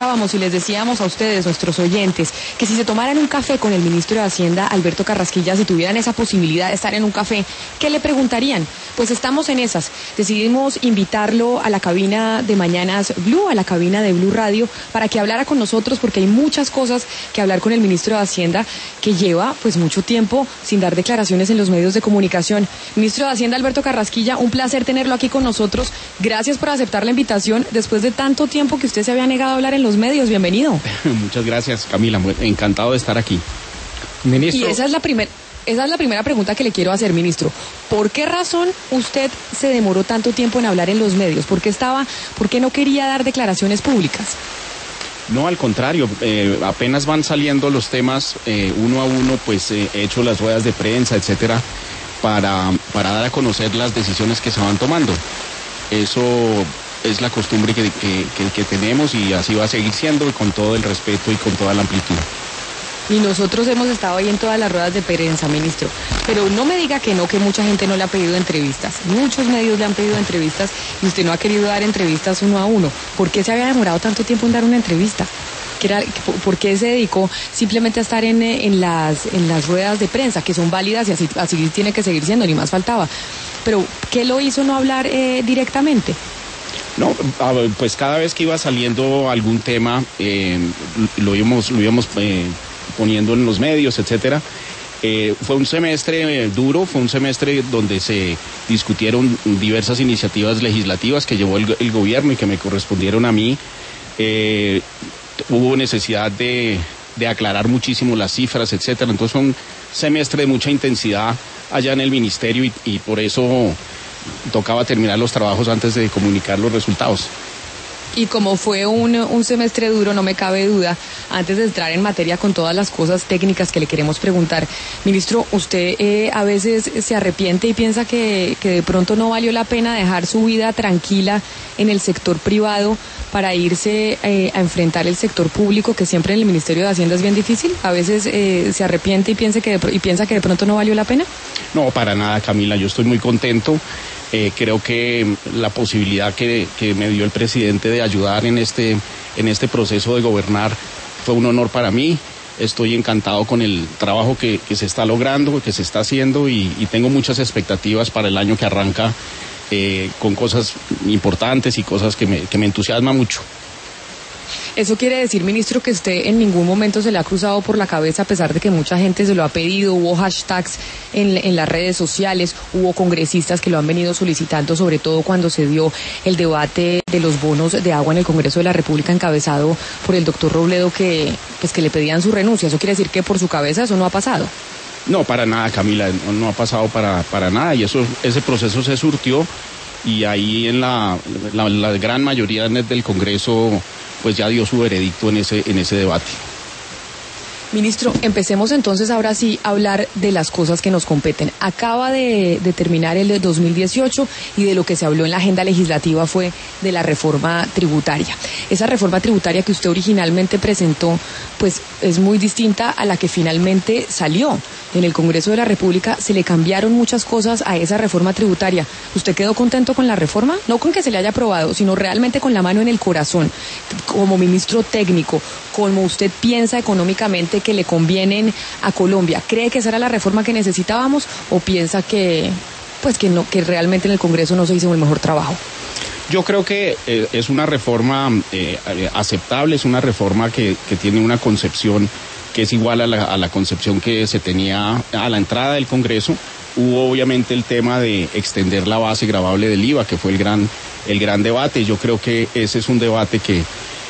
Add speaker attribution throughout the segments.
Speaker 1: Y les decíamos a ustedes, nuestros oyentes, que si se tomaran un café con el ministro de Hacienda, Alberto Carrasquilla, si tuvieran esa posibilidad de estar en un café, ¿qué le preguntarían? Pues estamos en esas. Decidimos invitarlo a la cabina de Mañanas Blue, a la cabina de Blue Radio, para que hablara con nosotros, porque hay muchas cosas que hablar con el ministro de Hacienda, que lleva pues mucho tiempo sin dar declaraciones en los medios de comunicación. Ministro de Hacienda, Alberto Carrasquilla, un placer tenerlo aquí con nosotros. Gracias por aceptar la invitación después de tanto tiempo que usted se había negado a hablar en los medios. Bienvenido.
Speaker 2: Muchas gracias, Camila. Encantado de estar aquí.
Speaker 1: Ministro. Y esa es la primera pregunta que le quiero hacer, ministro. ¿Por qué razón usted se demoró tanto tiempo en hablar en los medios? ¿Por qué no quería dar declaraciones públicas?
Speaker 2: No, al contrario, apenas van saliendo los temas uno a uno, pues he hecho las ruedas de prensa, etcétera, para dar a conocer las decisiones que se van tomando. Eso es la costumbre que tenemos y así va a seguir siendo, con todo el respeto y con toda la amplitud.
Speaker 1: Y nosotros hemos estado ahí en todas las ruedas de prensa, ministro. Pero no me diga que no, que mucha gente no le ha pedido entrevistas. Muchos medios le han pedido entrevistas y usted no ha querido dar entrevistas uno a uno. ¿Por qué se había demorado tanto tiempo en dar una entrevista? ¿Por qué se dedicó simplemente a estar en las ruedas de prensa, que son válidas y así tiene que seguir siendo, ni más faltaba? Pero, ¿qué lo hizo no hablar directamente?
Speaker 2: No, pues cada vez que iba saliendo algún tema, lo íbamos poniendo en los medios, etcétera. Fue un semestre duro, fue un semestre donde se discutieron diversas iniciativas legislativas que llevó el gobierno y que me correspondieron a mí. Hubo necesidad de aclarar muchísimo las cifras, etcétera. Entonces fue un semestre de mucha intensidad allá en el ministerio y por eso tocaba terminar los trabajos antes de comunicar los resultados.
Speaker 1: Y como fue un semestre duro, no me cabe duda, antes de entrar en materia con todas las cosas técnicas que le queremos preguntar, ministro, ¿usted a veces se arrepiente y piensa que de pronto no valió la pena dejar su vida tranquila en el sector privado para irse a enfrentar el sector público, que siempre en el Ministerio de Hacienda es bien difícil? ¿A veces se arrepiente y piensa que de pronto no valió la pena?
Speaker 2: No, para nada, Camila, yo estoy muy contento. Creo que la posibilidad que me dio el presidente de ayudar en este proceso de gobernar fue un honor para mí. Estoy encantado con el trabajo que se está logrando, que se está haciendo y tengo muchas expectativas para el año que arranca con cosas importantes y cosas que me entusiasman mucho.
Speaker 1: ¿Eso quiere decir, ministro, que usted en ningún momento se le ha cruzado por la cabeza, a pesar de que mucha gente se lo ha pedido, hubo hashtags en las redes sociales, hubo congresistas que lo han venido solicitando, sobre todo cuando se dio el debate de los bonos de agua en el Congreso de la República encabezado por el doctor Robledo, que le pedían su renuncia? ¿Eso quiere decir que por su cabeza eso no ha pasado?
Speaker 2: No, para nada, Camila, no ha pasado para nada y ese proceso se surtió y ahí en la gran mayoría del Congreso pues ya dio su veredicto en ese debate.
Speaker 1: Ministro, empecemos entonces ahora sí a hablar de las cosas que nos competen. Acaba de terminar el de 2018 y de lo que se habló en la agenda legislativa fue de la reforma tributaria. Esa reforma tributaria que usted originalmente presentó, pues es muy distinta a la que finalmente salió. En el Congreso de la República se le cambiaron muchas cosas a esa reforma tributaria. ¿Usted quedó contento con la reforma? No con que se le haya aprobado, sino realmente con la mano en el corazón, como ministro técnico, como usted piensa económicamente que le convienen a Colombia. ¿Cree que esa era la reforma que necesitábamos o piensa que realmente en el Congreso no se hizo el mejor trabajo?
Speaker 2: Yo creo que es una reforma aceptable, es una reforma que tiene una concepción que es igual a la concepción que se tenía a la entrada del Congreso. Hubo obviamente el tema de extender la base gravable del IVA, que fue el gran debate. Yo creo que ese es un debate que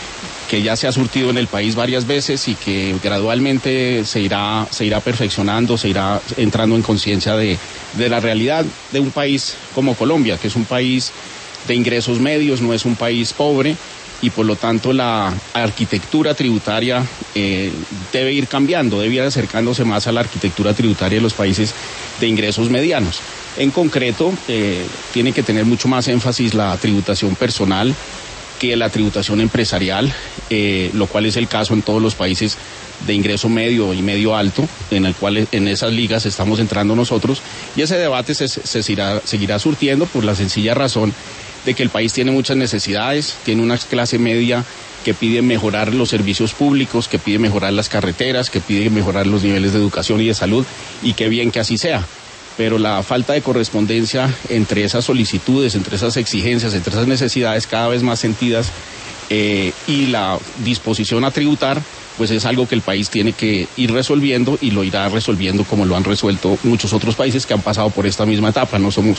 Speaker 2: ya se ha surtido en el país varias veces y que gradualmente se irá perfeccionando, se irá entrando en conciencia de la realidad de un país como Colombia, que es un país de ingresos medios, no es un país pobre, y por lo tanto la arquitectura tributaria debe ir cambiando, debe ir acercándose más a la arquitectura tributaria de los países de ingresos medianos. En concreto, tiene que tener mucho más énfasis la tributación personal que la tributación empresarial, lo cual es el caso en todos los países de ingreso medio y medio alto, en el cual en esas ligas estamos entrando nosotros, y ese debate se seguirá surtiendo por la sencilla razón de que el país tiene muchas necesidades, tiene una clase media que pide mejorar los servicios públicos, que pide mejorar las carreteras, que pide mejorar los niveles de educación y de salud, y qué bien que así sea. Pero la falta de correspondencia entre esas solicitudes, entre esas exigencias, entre esas necesidades cada vez más sentidas y la disposición a tributar, pues es algo que el país tiene que ir resolviendo y lo irá resolviendo como lo han resuelto muchos otros países que han pasado por esta misma etapa. No somos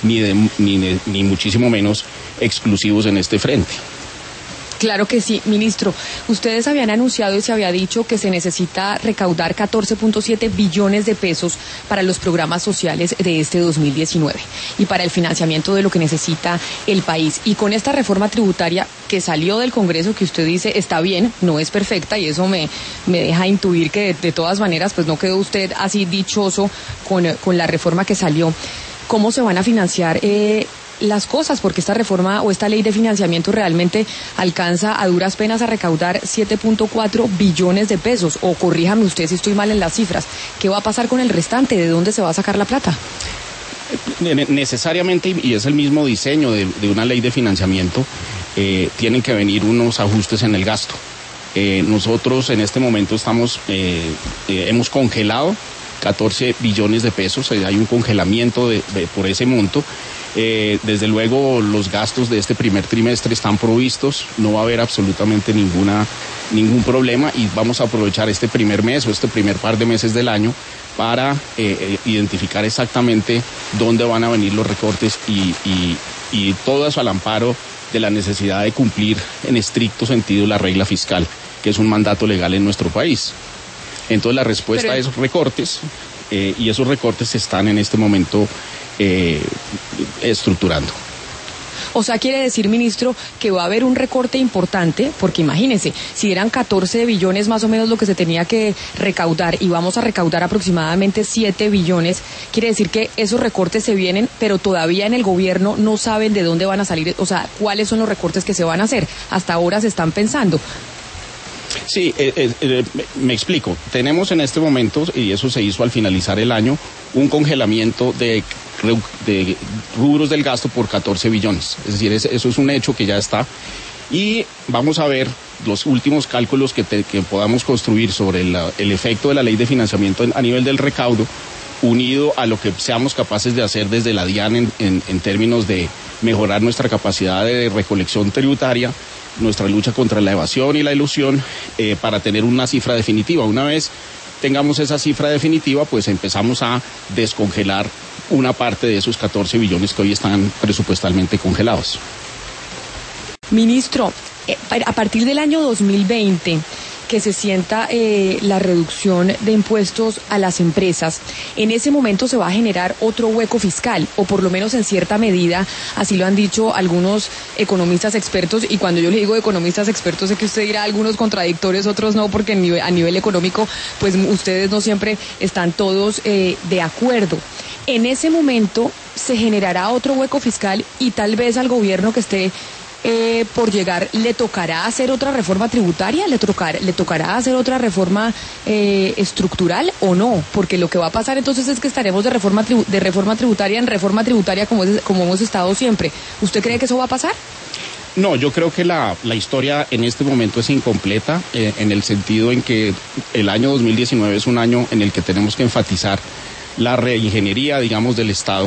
Speaker 2: ni muchísimo menos exclusivos en este frente.
Speaker 1: Claro que sí, ministro. Ustedes habían anunciado y se había dicho que se necesita recaudar 14.7 billones de pesos para los programas sociales de este 2019 y para el financiamiento de lo que necesita el país. Y con esta reforma tributaria que salió del Congreso, que usted dice está bien, no es perfecta, y eso me deja intuir que de todas maneras pues no quedó usted así dichoso con la reforma que salió. ¿Cómo se van a financiar las cosas? Porque esta reforma o esta ley de financiamiento realmente alcanza a duras penas a recaudar 7.4 billones de pesos, o corríjame usted si estoy mal en las cifras. ¿Qué va a pasar con el restante? ¿De dónde se va a sacar la plata?
Speaker 2: Necesariamente, y es el mismo diseño de una ley de financiamiento, tienen que venir unos ajustes en el gasto. Nosotros en este momento hemos congelado 14 billones de pesos, hay un congelamiento por ese monto. Desde luego los gastos de este primer trimestre están provistos, no va a haber absolutamente ningún problema, y vamos a aprovechar este primer mes o este primer par de meses del año para identificar exactamente dónde van a venir los recortes y todo eso al amparo de la necesidad de cumplir en estricto sentido la regla fiscal, que es un mandato legal en nuestro país. Entonces la respuesta a esos recortes, y esos recortes se están en este momento estructurando.
Speaker 1: O sea, quiere decir, ministro, que va a haber un recorte importante, porque imagínese, si eran 14 billones más o menos lo que se tenía que recaudar y vamos a recaudar aproximadamente 7 billones, quiere decir que esos recortes se vienen, pero todavía en el gobierno no saben de dónde van a salir, o sea, cuáles son los recortes que se van a hacer. Hasta ahora se están pensando.
Speaker 2: Sí, me explico. Tenemos en este momento, y eso se hizo al finalizar el año, un congelamiento de rubros del gasto por 14 billones. Es decir, eso es un hecho que ya está. Y vamos a ver los últimos cálculos que podamos construir sobre el efecto de la ley de financiamiento a nivel del recaudo, unido a lo que seamos capaces de hacer desde la DIAN en términos de mejorar nuestra capacidad de recolección tributaria, nuestra lucha contra la evasión y la elusión, para tener una cifra definitiva. Una vez tengamos esa cifra definitiva, pues empezamos a descongelar una parte de esos 14 billones que hoy están presupuestalmente congelados.
Speaker 1: Ministro, a partir del año 2020, que se sienta la reducción de impuestos a las empresas, en ese momento se va a generar otro hueco fiscal, o por lo menos en cierta medida, así lo han dicho algunos economistas expertos, y cuando yo le digo economistas expertos, sé que usted dirá algunos contradictorios, otros no, porque a nivel económico, pues ustedes no siempre están todos de acuerdo. En ese momento se generará otro hueco fiscal y tal vez al gobierno que esté por llegar, ¿le tocará hacer otra reforma tributaria? ¿Le tocará hacer otra reforma estructural o no? Porque lo que va a pasar entonces es que estaremos de reforma tributaria en reforma tributaria como hemos estado siempre. ¿Usted cree que eso va a pasar?
Speaker 2: No, yo creo que la historia en este momento es incompleta, en el sentido en que el año 2019 es un año en el que tenemos que enfatizar la reingeniería, digamos, del Estado,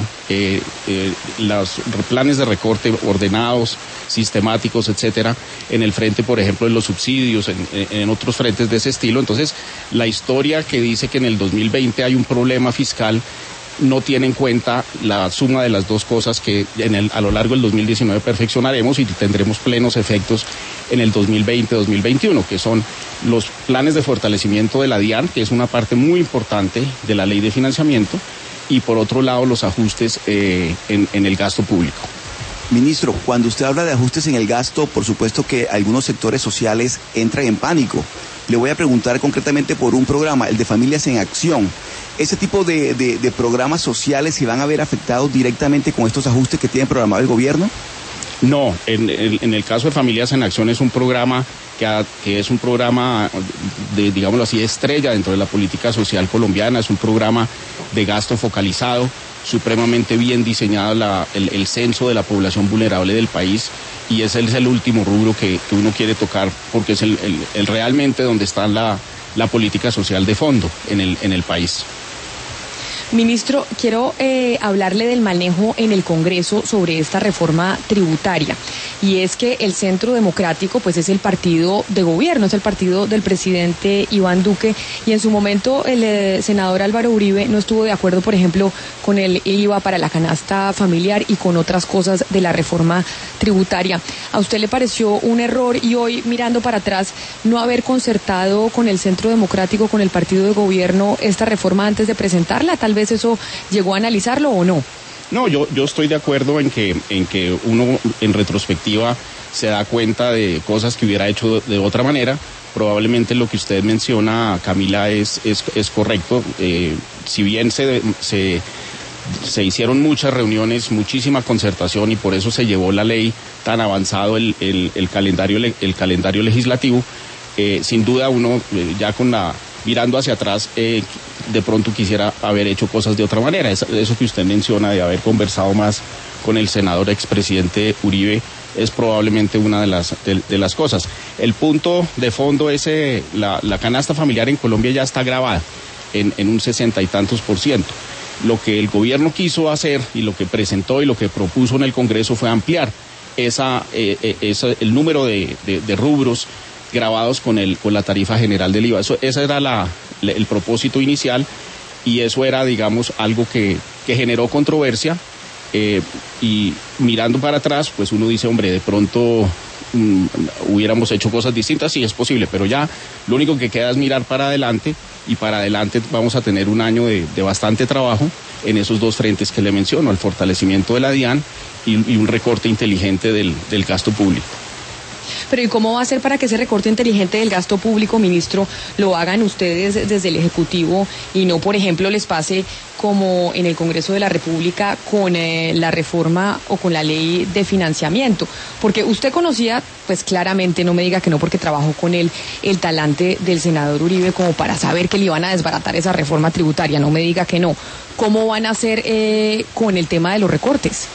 Speaker 2: los planes de recorte ordenados, sistemáticos, etcétera, en el frente, por ejemplo, de los subsidios, en otros frentes de ese estilo. Entonces, la historia que dice que en el 2020 hay un problema fiscal no tiene en cuenta la suma de las dos cosas que a lo largo del 2019 perfeccionaremos y tendremos plenos efectos en el 2020-2021, que son los planes de fortalecimiento de la DIAN, que es una parte muy importante de la ley de financiamiento, y por otro lado los ajustes en el gasto público.
Speaker 3: Ministro, cuando usted habla de ajustes en el gasto, por supuesto que algunos sectores sociales entran en pánico. Le voy a preguntar concretamente por un programa, el de Familias en Acción. ¿Ese tipo de programas sociales se van a ver afectados directamente con estos ajustes que tiene programado el gobierno?
Speaker 2: No, en el caso de Familias en Acción es un programa que es un programa de, digámoslo así, estrella dentro de la política social colombiana, es un programa de gasto focalizado, supremamente bien diseñado el censo de la población vulnerable del país, y ese es el último rubro que uno quiere tocar, porque es el realmente donde está la política social de fondo en el país.
Speaker 1: Ministro, quiero hablarle del manejo en el Congreso sobre esta reforma tributaria, y es que el Centro Democrático pues es el partido de gobierno, es el partido del presidente Iván Duque, y en su momento el senador Álvaro Uribe no estuvo de acuerdo, por ejemplo, con el IVA para la canasta familiar y con otras cosas de la reforma tributaria. ¿A usted le pareció un error, y hoy, mirando para atrás, no haber concertado con el Centro Democrático, con el partido de gobierno, esta reforma antes de presentarla? Tal vez eso llegó a analizarlo o no.
Speaker 2: No, yo estoy de acuerdo en que uno en retrospectiva se da cuenta de cosas que hubiera hecho de otra manera. Probablemente lo que usted menciona, Camila, es correcto. Si bien se hicieron muchas reuniones, muchísima concertación, y por eso se llevó la ley tan avanzado el calendario legislativo, sin duda uno ya mirando hacia atrás, de pronto quisiera haber hecho cosas de otra manera. Eso que usted menciona de haber conversado más con el senador expresidente Uribe es probablemente una de las cosas. El punto de fondo es la canasta familiar en Colombia ya está grabada en un 60 y tantos %. Lo que el gobierno quiso hacer y lo que presentó y lo que propuso en el Congreso fue ampliar el número de rubros grabados con la tarifa general del IVA. Ese era el propósito inicial, y eso era, digamos, algo que generó controversia, y mirando para atrás, pues uno dice, hombre, de pronto hubiéramos hecho cosas distintas, sí es posible, pero ya lo único que queda es mirar para adelante, y para adelante vamos a tener un año de bastante trabajo en esos dos frentes que le menciono, el fortalecimiento de la DIAN y un recorte inteligente del gasto público.
Speaker 1: Pero ¿y cómo va a ser para que ese recorte inteligente del gasto público, ministro, lo hagan ustedes desde el Ejecutivo y no, por ejemplo, les pase como en el Congreso de la República con la reforma o con la ley de financiamiento? Porque usted conocía, pues claramente, no me diga que no porque trabajó con él, el talante del senador Uribe como para saber que le iban a desbaratar esa reforma tributaria, no me diga que no. ¿Cómo van a hacer con el tema de los recortes?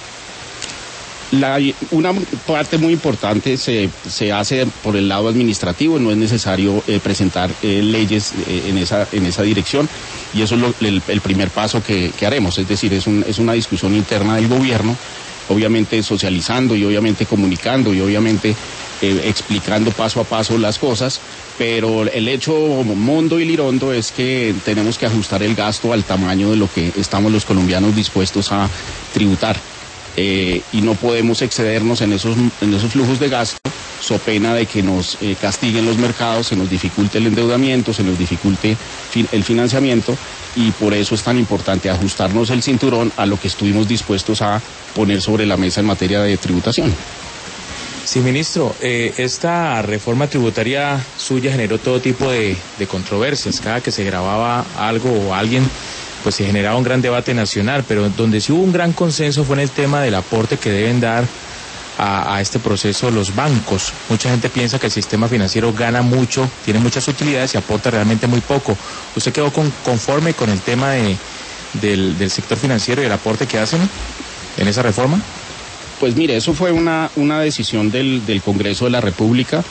Speaker 2: Una parte muy importante se hace por el lado administrativo, no es necesario presentar leyes en esa dirección, y eso es el primer paso que haremos, es decir, es una discusión interna del gobierno, obviamente socializando y obviamente comunicando y obviamente explicando paso a paso las cosas, pero el hecho mondo y lirondo es que tenemos que ajustar el gasto al tamaño de lo que estamos los colombianos dispuestos a tributar. Y no podemos excedernos en esos flujos de gasto, so pena de que nos castiguen los mercados, se nos dificulte el endeudamiento, se nos dificulte el financiamiento, y por eso es tan importante ajustarnos el cinturón a lo que estuvimos dispuestos a poner sobre la mesa en materia de tributación.
Speaker 4: Sí, ministro, esta reforma tributaria suya generó todo tipo de controversias. Cada que se grababa algo o alguien, pues se generaba un gran debate nacional, pero donde sí hubo un gran consenso fue en el tema del aporte que deben dar a este proceso los bancos. Mucha gente piensa que el sistema financiero gana mucho, tiene muchas utilidades y aporta realmente muy poco. ¿Usted quedó conforme con el tema del sector financiero y el aporte que hacen en esa reforma?
Speaker 2: Pues mire, eso fue una decisión del Congreso de la República.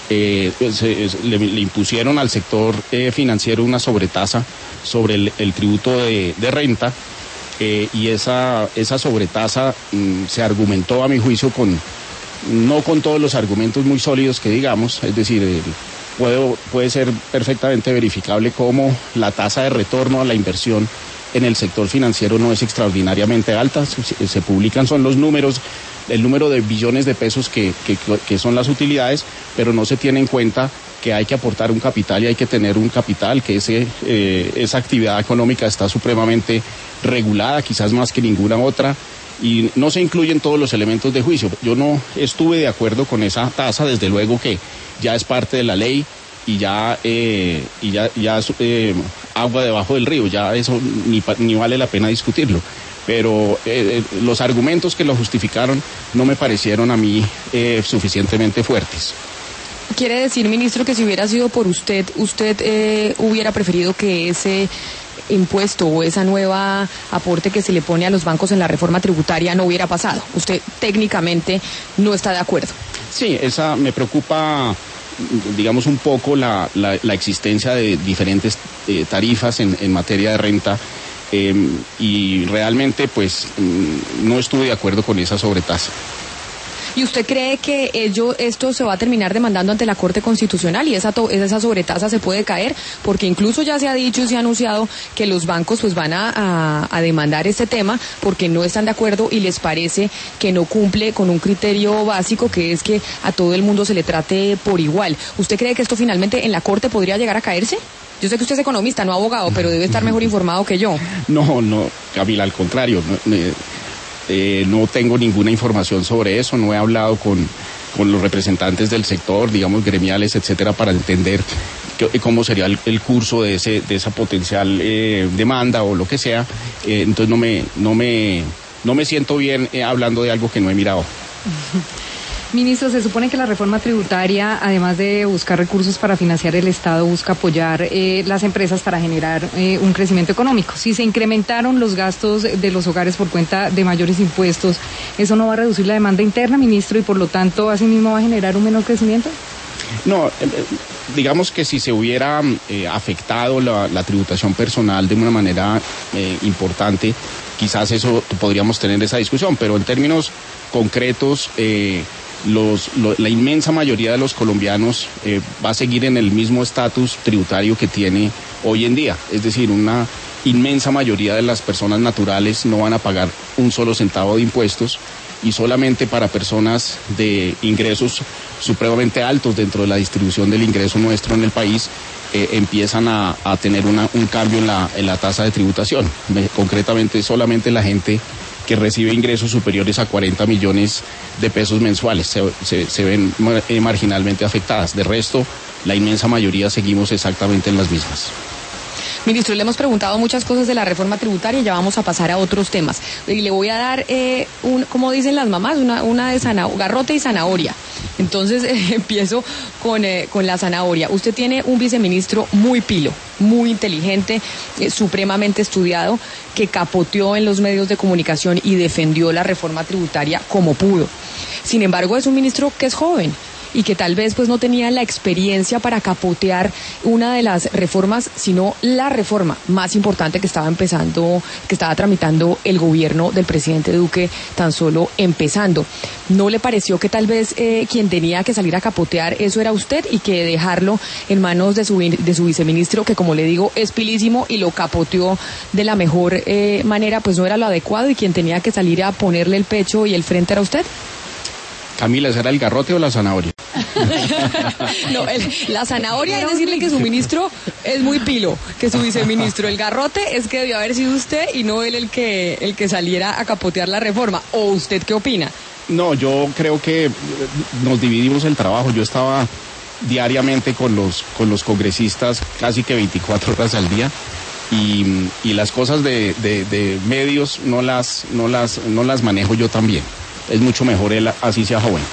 Speaker 2: Le impusieron al sector financiero una sobretasa sobre el tributo de renta, y esa sobretasa se argumentó, a mi juicio, no con todos los argumentos muy sólidos que digamos, es decir, puede ser perfectamente verificable cómo la tasa de retorno a la inversión en el sector financiero no es extraordinariamente alta. Se publican son los números, el número de billones de pesos que son las utilidades, pero no se tiene en cuenta que hay que aportar un capital y hay que tener un capital, que esa actividad económica está supremamente regulada, quizás más que ninguna otra, y no se incluyen todos los elementos de juicio. Yo no estuve de acuerdo con esa tasa, desde luego que ya es parte de la ley y ya agua debajo del río, ya eso ni vale la pena discutirlo. pero los argumentos que lo justificaron no me parecieron a mí suficientemente fuertes.
Speaker 1: ¿Quiere decir, ministro, que si hubiera sido por usted hubiera preferido que ese impuesto o esa nueva aporte que se le pone a los bancos en la reforma tributaria no hubiera pasado? Usted técnicamente no está de acuerdo.
Speaker 2: Sí, esa me preocupa, digamos, un poco la existencia de diferentes tarifas en materia de renta, y realmente pues no estuve de acuerdo con esa sobretasa.
Speaker 1: ¿Y usted cree que esto se va a terminar demandando ante la Corte Constitucional y esa sobretasa se puede caer? Porque incluso ya se ha dicho y se ha anunciado que los bancos pues van a demandar este tema porque no están de acuerdo y les parece que no cumple con un criterio básico, que es que a todo el mundo se le trate por igual. ¿Usted cree que esto finalmente en la Corte podría llegar a caerse? Yo sé que usted es economista, no abogado, pero debe estar mejor informado que yo.
Speaker 2: No, Camila, al contrario. No tengo ninguna información sobre eso, no he hablado con los representantes del sector, digamos, gremiales, etcétera, para entender cómo sería el curso de esa potencial demanda o lo que sea. Entonces no me siento bien hablando de algo que no he mirado.
Speaker 5: Ministro, se supone que la reforma tributaria, además de buscar recursos para financiar el Estado, busca apoyar las empresas para generar un crecimiento económico. Si se incrementaron los gastos de los hogares por cuenta de mayores impuestos, ¿eso no va a reducir la demanda interna, ministro, y por lo tanto, asimismo, va a generar un menor crecimiento?
Speaker 2: No, digamos que si se hubiera afectado la tributación personal de una manera importante, quizás eso podríamos tener esa discusión, pero en términos concretos, la inmensa mayoría de los colombianos va a seguir en el mismo estatus tributario que tiene hoy en día. Es decir, una inmensa mayoría de las personas naturales no van a pagar un solo centavo de impuestos, y solamente para personas de ingresos supremamente altos dentro de la distribución del ingreso nuestro en el país empiezan a tener un cambio en la tasa de tributación. Concretamente, solamente la gente que recibe ingresos superiores a 40 millones de pesos mensuales se ven marginalmente afectadas. De resto, la inmensa mayoría seguimos exactamente en las mismas.
Speaker 1: Ministro, le hemos preguntado muchas cosas de la reforma tributaria y ya vamos a pasar a otros temas. Y le voy a dar, como dicen las mamás, una de garrote y zanahoria. Entonces empiezo con la zanahoria. Usted tiene un viceministro muy pilo, muy inteligente, supremamente estudiado, que capoteó en los medios de comunicación y defendió la reforma tributaria como pudo. Sin embargo, es un ministro que es joven y que tal vez pues no tenía la experiencia para capotear una de las reformas, sino la reforma más importante que estaba tramitando el gobierno del presidente Duque, tan solo empezando. ¿No le pareció que tal vez quien tenía que salir a capotear eso era usted y que dejarlo en manos de su viceministro, que como le digo es pilísimo y lo capoteó de la mejor manera, pues no era lo adecuado y quien tenía que salir a ponerle el pecho y el frente era usted?
Speaker 2: Camila, ¿será el garrote o la zanahoria?
Speaker 1: No, la zanahoria es decirle que su ministro es muy pilo, que su viceministro. El garrote es que debió haber sido usted y no él el que saliera a capotear la reforma. ¿O usted qué opina?
Speaker 2: No, yo creo que nos dividimos el trabajo. Yo estaba diariamente con los congresistas casi que 24 horas al día. Y las cosas de medios no las manejo yo también. Es mucho mejor él así sea joven.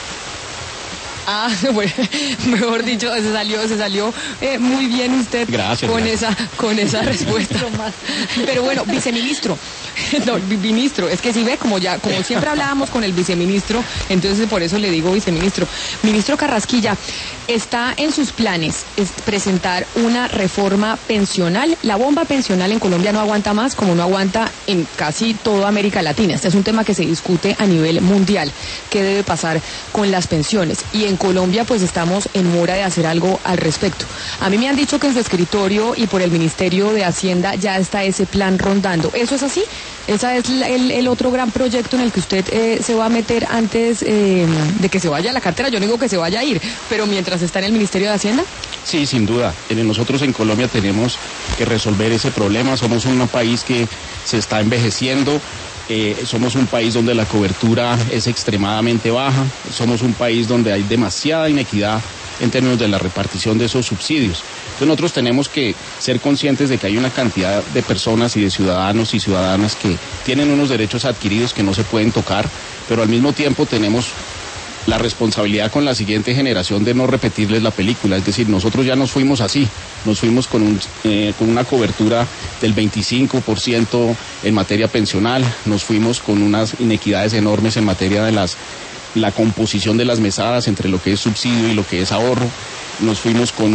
Speaker 1: Ah, bueno, mejor dicho, se salió muy bien usted.
Speaker 2: Gracias,
Speaker 1: con esa respuesta. Pero bueno, viceministro, ministro, es que si ve, como siempre hablábamos con el viceministro, entonces por eso le digo viceministro. Ministro Carrasquilla, ¿está en sus planes presentar una reforma pensional? La bomba pensional en Colombia no aguanta más, como no aguanta en casi toda América Latina. Este es un tema que se discute a nivel mundial. ¿Qué debe pasar con las pensiones? Y en Colombia pues estamos en mora de hacer algo al respecto. A mí me han dicho que en su escritorio y por el Ministerio de Hacienda ya está ese plan rondando. ¿Eso es así? ¿Ese es el otro gran proyecto en el que usted se va a meter antes de que se vaya a la cartera? Yo no digo que se vaya a ir, pero mientras está en el Ministerio de Hacienda.
Speaker 2: Sí, sin duda. Nosotros en Colombia tenemos que resolver ese problema. Somos un país que se está envejeciendo. Somos un país donde la cobertura es extremadamente baja, somos un país donde hay demasiada inequidad en términos de la repartición de esos subsidios. Entonces nosotros tenemos que ser conscientes de que hay una cantidad de personas y de ciudadanos y ciudadanas que tienen unos derechos adquiridos que no se pueden tocar, pero al mismo tiempo tenemos la responsabilidad con la siguiente generación de no repetirles la película. Es decir, nosotros ya nos fuimos así, nos fuimos con una cobertura del 25% en materia pensional, nos fuimos con unas inequidades enormes en materia de la composición de las mesadas entre lo que es subsidio y lo que es ahorro, nos fuimos con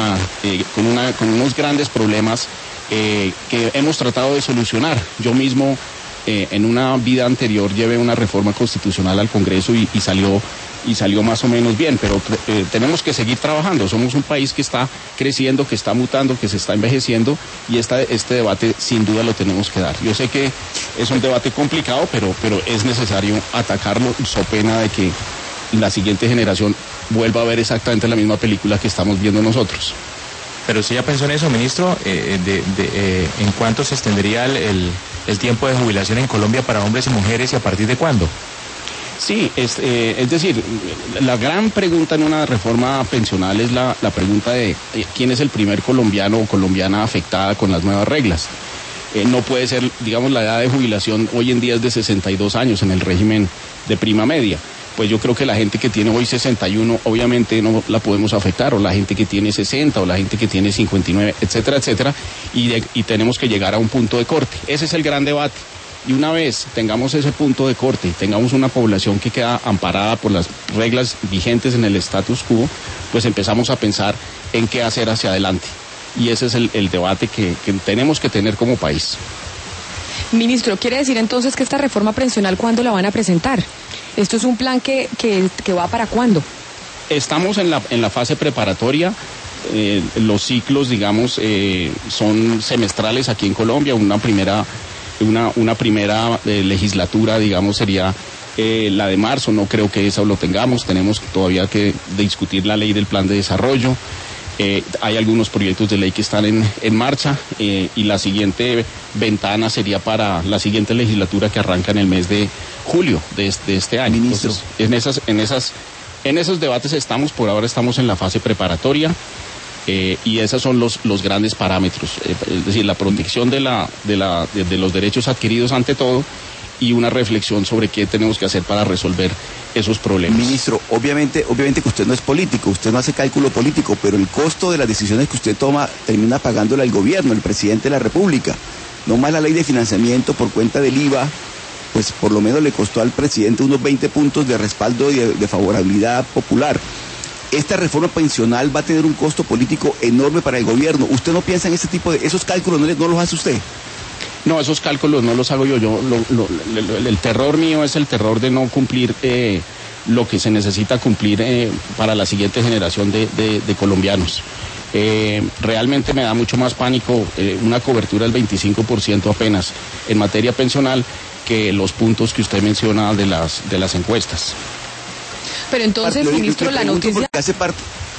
Speaker 2: unos grandes problemas que hemos tratado de solucionar. Yo mismo en una vida anterior llevé una reforma constitucional al Congreso y salió más o menos bien, pero tenemos que seguir trabajando. Somos un país que está creciendo, que está mutando, que se está envejeciendo, y este debate sin duda lo tenemos que dar. Yo sé que es un debate complicado, pero es necesario atacarlo, so pena de que la siguiente generación vuelva a ver exactamente la misma película que estamos viendo nosotros.
Speaker 4: Pero si ya pensó en eso, ministro, ¿en cuánto se extendería el tiempo de jubilación en Colombia para hombres y mujeres y a partir de cuándo?
Speaker 2: Sí, es decir, la gran pregunta en una reforma pensional es la pregunta de quién es el primer colombiano o colombiana afectada con las nuevas reglas. No puede ser, digamos, la edad de jubilación hoy en día es de 62 años en el régimen de prima media. Pues yo creo que la gente que tiene hoy 61 obviamente no la podemos afectar, o la gente que tiene 60, o la gente que tiene 59, etcétera, etcétera, y tenemos que llegar a un punto de corte. Ese es el gran debate. Y una vez tengamos ese punto de corte y tengamos una población que queda amparada por las reglas vigentes en el status quo, pues empezamos a pensar en qué hacer hacia adelante. Y ese es el debate que tenemos que tener como país.
Speaker 1: Ministro, ¿quiere decir entonces que esta reforma pensional cuándo la van a presentar? ¿Esto es un plan que va para cuándo?
Speaker 2: Estamos en la fase preparatoria. Los ciclos, digamos, son semestrales aquí en Colombia. Una primera legislatura, digamos, sería la de marzo. No creo que eso lo tengamos. Tenemos todavía que discutir la ley del plan de desarrollo. Hay algunos proyectos de ley que están en marcha, y la siguiente ventana sería para la siguiente legislatura, que arranca en el mes de julio de este año.
Speaker 3: Ministro.
Speaker 2: Entonces, en esos debates estamos. Por ahora estamos en la fase preparatoria, y esos son los grandes parámetros, es decir, la protección de los derechos adquiridos ante todo, y una reflexión sobre qué tenemos que hacer para resolver esos problemas.
Speaker 3: Ministro, obviamente que usted no es político, usted no hace cálculo político, pero el costo de las decisiones que usted toma termina pagándole al gobierno, el presidente de la República. No más la ley de financiamiento por cuenta del IVA, pues por lo menos le costó al presidente unos 20 puntos de respaldo y de favorabilidad popular. Esta reforma pensional va a tener un costo político enorme para el gobierno. ¿Usted no piensa en ese tipo de esos cálculos? ¿No los hace usted?
Speaker 2: No, esos cálculos no los hago yo. El terror mío es el terror de no cumplir lo que se necesita cumplir para la siguiente generación de colombianos. Realmente me da mucho más pánico una cobertura del 25% apenas en materia pensional que los puntos que usted menciona de las encuestas.
Speaker 1: Pero entonces, ministro, la noticia...
Speaker 3: Hace parte...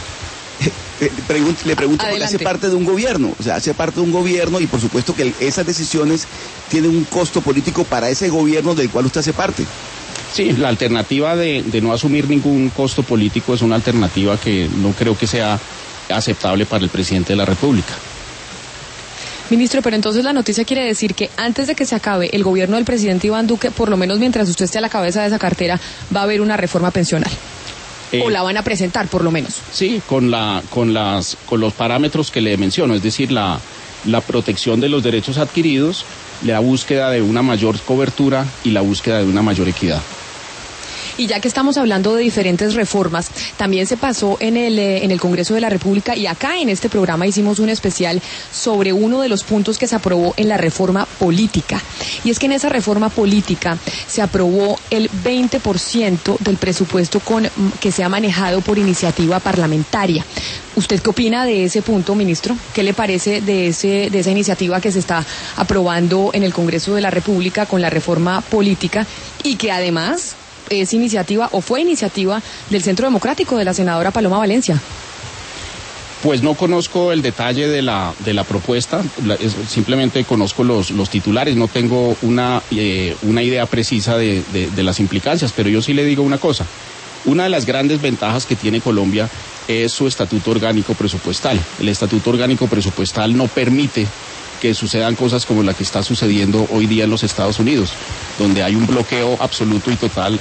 Speaker 3: Le pregunto porque hace parte de un gobierno, o sea, hace parte de un gobierno, y por supuesto que esas decisiones tienen un costo político para ese gobierno del cual usted hace parte.
Speaker 2: Sí, la alternativa de no asumir ningún costo político es una alternativa que no creo que sea aceptable para el presidente de la República.
Speaker 1: Ministro, pero entonces la noticia quiere decir que antes de que se acabe el gobierno del presidente Iván Duque, por lo menos mientras usted esté a la cabeza de esa cartera, va a haber una reforma pensional. ¿O la van a presentar, por lo menos? Sí,
Speaker 2: con los parámetros que le menciono, es decir, la protección de los derechos adquiridos, la búsqueda de una mayor cobertura y la búsqueda de una mayor equidad.
Speaker 1: Y ya que estamos hablando de diferentes reformas, también se pasó en el Congreso de la República, y acá en este programa hicimos un especial sobre uno de los puntos que se aprobó en la reforma política. Y es que en esa reforma política se aprobó el 20% del presupuesto que se ha manejado por iniciativa parlamentaria. ¿Usted qué opina de ese punto, ministro? ¿Qué le parece de esa iniciativa que se está aprobando en el Congreso de la República con la reforma política, y que además es iniciativa o fue iniciativa del Centro Democrático de la senadora Paloma Valencia?
Speaker 2: Pues no conozco el detalle de la propuesta, simplemente conozco los titulares, no tengo una idea precisa de las implicancias, pero yo sí le digo una cosa. Una de las grandes ventajas que tiene Colombia es su estatuto orgánico presupuestal. El estatuto orgánico presupuestal no permite que sucedan cosas como la que está sucediendo hoy día en los Estados Unidos, donde hay un bloqueo absoluto y total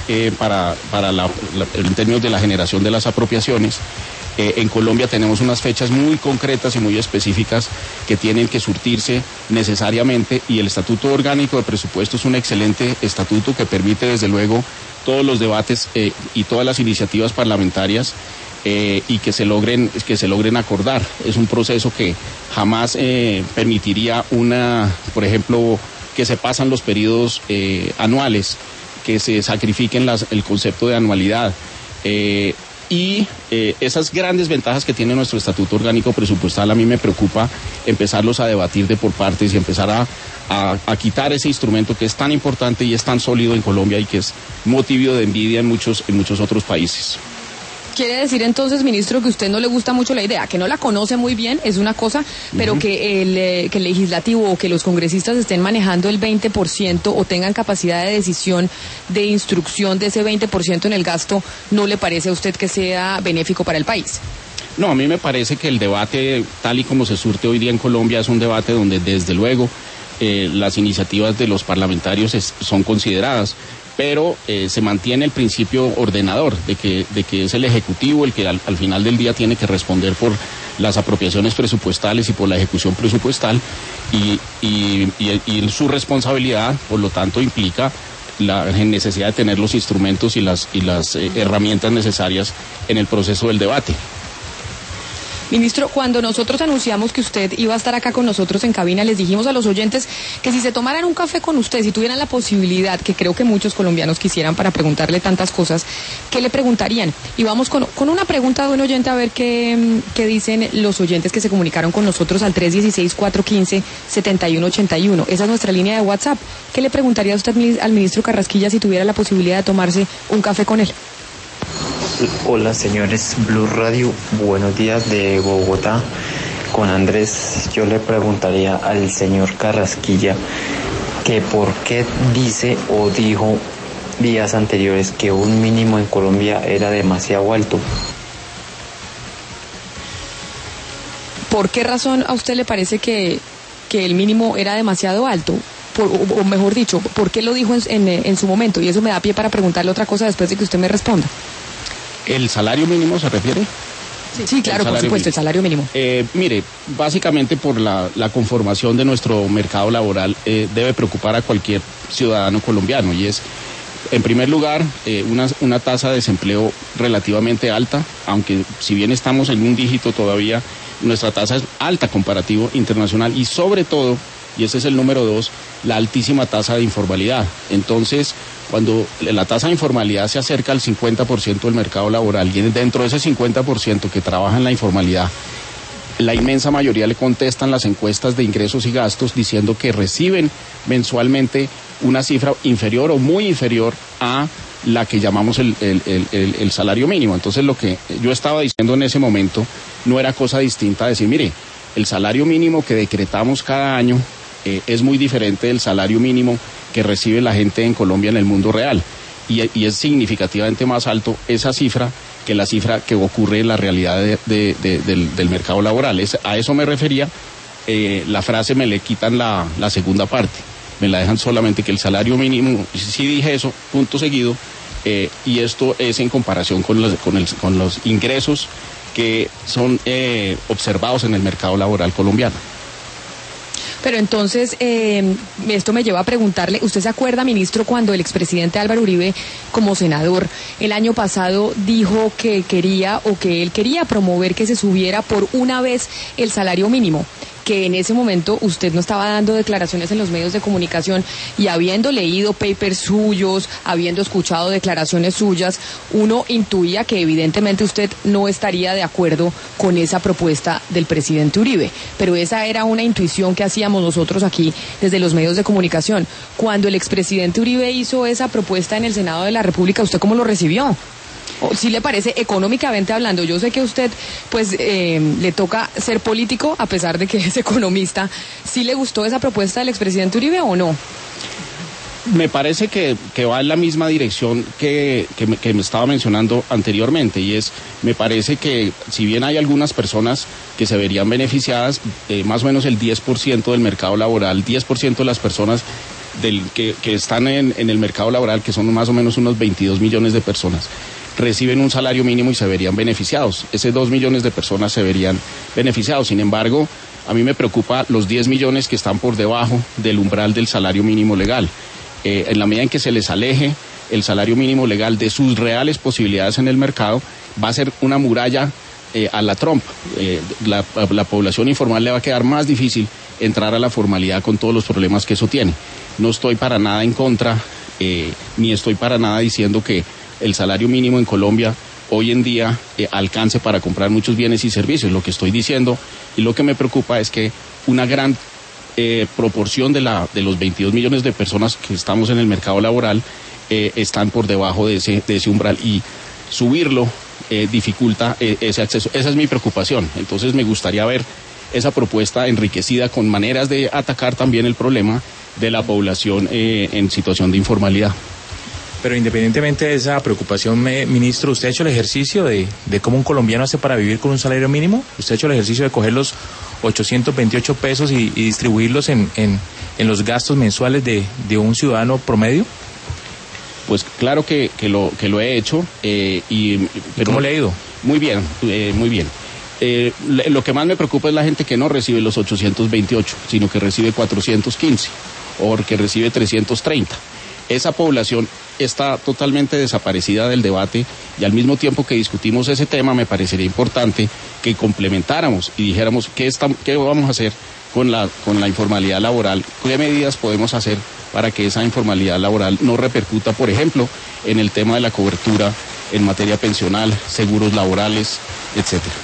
Speaker 2: en términos de la generación de las apropiaciones. En Colombia tenemos unas fechas muy concretas y muy específicas que tienen que surtirse necesariamente, y el Estatuto Orgánico de Presupuesto es un excelente estatuto que permite desde luego todos los debates y todas las iniciativas parlamentarias y que se logren acordar. Es un proceso que jamás permitiría por ejemplo, que se pasan los periodos anuales, que se sacrifiquen el concepto de anualidad. Y esas grandes ventajas que tiene nuestro Estatuto Orgánico Presupuestal, a mí me preocupa empezarlos a debatir de por partes y empezar a quitar ese instrumento que es tan importante y es tan sólido en Colombia y que es motivo de envidia en muchos otros países.
Speaker 1: Quiere decir entonces, ministro, que a usted no le gusta mucho la idea, que no la conoce muy bien, es una cosa, pero que el legislativo o que los congresistas estén manejando el 20% o tengan capacidad de decisión, de instrucción de ese 20% en el gasto, ¿no le parece a usted que sea benéfico para el país?
Speaker 2: No, a mí me parece que el debate, tal y como se surte hoy día en Colombia, es un debate donde desde luego las iniciativas de los parlamentarios son consideradas, pero se mantiene el principio ordenador de que es el Ejecutivo el que al final del día tiene que responder por las apropiaciones presupuestales y por la ejecución presupuestal, y su responsabilidad, por lo tanto, implica la necesidad de tener los instrumentos y las herramientas necesarias en el proceso del debate.
Speaker 1: Ministro, cuando nosotros anunciamos que usted iba a estar acá con nosotros en cabina, les dijimos a los oyentes que si se tomaran un café con usted, si tuvieran la posibilidad, que creo que muchos colombianos quisieran para preguntarle tantas cosas, ¿qué le preguntarían? Y vamos con una pregunta de un oyente a ver qué dicen los oyentes que se comunicaron con nosotros al 316-415-7181. Esa es nuestra línea de WhatsApp. ¿Qué le preguntaría usted al ministro Carrasquilla si tuviera la posibilidad de tomarse un café con él?
Speaker 6: Hola señores Blue Radio, buenos días de Bogotá. Con Andrés, yo le preguntaría al señor Carrasquilla que por qué dice o dijo días anteriores que un mínimo en Colombia era demasiado alto.
Speaker 1: ¿Por qué razón a usted le parece que el mínimo era demasiado alto? O mejor dicho, ¿por qué lo dijo en su momento? Y eso me da pie para preguntarle otra cosa después de que usted me responda.
Speaker 2: ¿El salario mínimo se refiere?
Speaker 1: Sí, claro, por supuesto, el salario mínimo.
Speaker 2: Mire, básicamente por la conformación de nuestro mercado laboral debe preocupar a cualquier ciudadano colombiano, y es, en primer lugar, una tasa de desempleo relativamente alta, aunque si bien estamos en un dígito todavía, nuestra tasa es alta comparativo internacional, y sobre todo, y ese es el número 2, la altísima tasa de informalidad. Entonces, cuando la tasa de informalidad se acerca al 50% del mercado laboral, y dentro de ese 50% que trabaja en la informalidad, la inmensa mayoría le contestan las encuestas de ingresos y gastos diciendo que reciben mensualmente una cifra inferior o muy inferior a la que llamamos el salario mínimo. Entonces, lo que yo estaba diciendo en ese momento no era cosa distinta a decir, mire, el salario mínimo que decretamos cada año es muy diferente del salario mínimo que recibe la gente en Colombia en el mundo real, y es significativamente más alto esa cifra que la cifra que ocurre en la realidad del mercado laboral. A eso me refería. La frase me le quitan la segunda parte, me la dejan solamente que el salario mínimo, sí dije eso, punto seguido, y esto es en comparación con los ingresos que son observados en el mercado laboral colombiano.
Speaker 1: Pero entonces, esto me lleva a preguntarle, ¿usted se acuerda, ministro, cuando el expresidente Álvaro Uribe, como senador, el año pasado dijo que él quería promover que se subiera por una vez el salario mínimo? Que en ese momento usted no estaba dando declaraciones en los medios de comunicación, y habiendo leído papers suyos, habiendo escuchado declaraciones suyas, uno intuía que evidentemente usted no estaría de acuerdo con esa propuesta del presidente Uribe, pero esa era una intuición que hacíamos nosotros aquí desde los medios de comunicación. Cuando el expresidente Uribe hizo esa propuesta en el Senado de la República, ¿usted cómo lo recibió? ¿Sí le parece, económicamente hablando? Yo sé que usted pues le toca ser político a pesar de que es economista. ¿Sí le gustó esa propuesta del expresidente Uribe o no?
Speaker 2: Me parece que va en la misma dirección que me estaba mencionando anteriormente, y me parece que si bien hay algunas personas que se verían beneficiadas, más o menos el 10% del mercado laboral, 10% de las personas que están en el mercado laboral, que son más o menos unos 22 millones de personas, reciben un salario mínimo y se verían beneficiados. Ese 2 millones de personas se verían beneficiados. Sin embargo, a mí me preocupa los 10 millones que están por debajo del umbral del salario mínimo legal. En la medida en que se les aleje el salario mínimo legal de sus reales posibilidades en el mercado, va a ser una muralla a la Trump. La población informal le va a quedar más difícil entrar a la formalidad con todos los problemas que eso tiene. No estoy para nada en contra, ni estoy para nada diciendo que el salario mínimo en Colombia hoy en día alcance para comprar muchos bienes y servicios. Lo que estoy diciendo y lo que me preocupa es que una gran proporción de los 22 millones de personas que estamos en el mercado laboral están por debajo de ese umbral, y subirlo dificulta ese acceso. Esa es mi preocupación. Entonces me gustaría ver esa propuesta enriquecida con maneras de atacar también el problema de la población en situación de informalidad.
Speaker 4: Pero independientemente de esa preocupación, ministro, ¿usted ha hecho el ejercicio de cómo un colombiano hace para vivir con un salario mínimo? ¿Usted ha hecho el ejercicio de coger los 828 pesos y distribuirlos en los gastos mensuales de un ciudadano promedio?
Speaker 2: Pues claro que lo he hecho. Pero
Speaker 4: ¿cómo le ha ido?
Speaker 2: Muy bien, muy bien. Lo que más me preocupa es la gente que no recibe los 828, sino que recibe 415 o que recibe 330. Esa población está totalmente desaparecida del debate, y al mismo tiempo que discutimos ese tema, me parecería importante que complementáramos y dijéramos qué vamos a hacer con la informalidad laboral, qué medidas podemos hacer para que esa informalidad laboral no repercuta, por ejemplo, en el tema de la cobertura en materia pensional, seguros laborales, etcétera.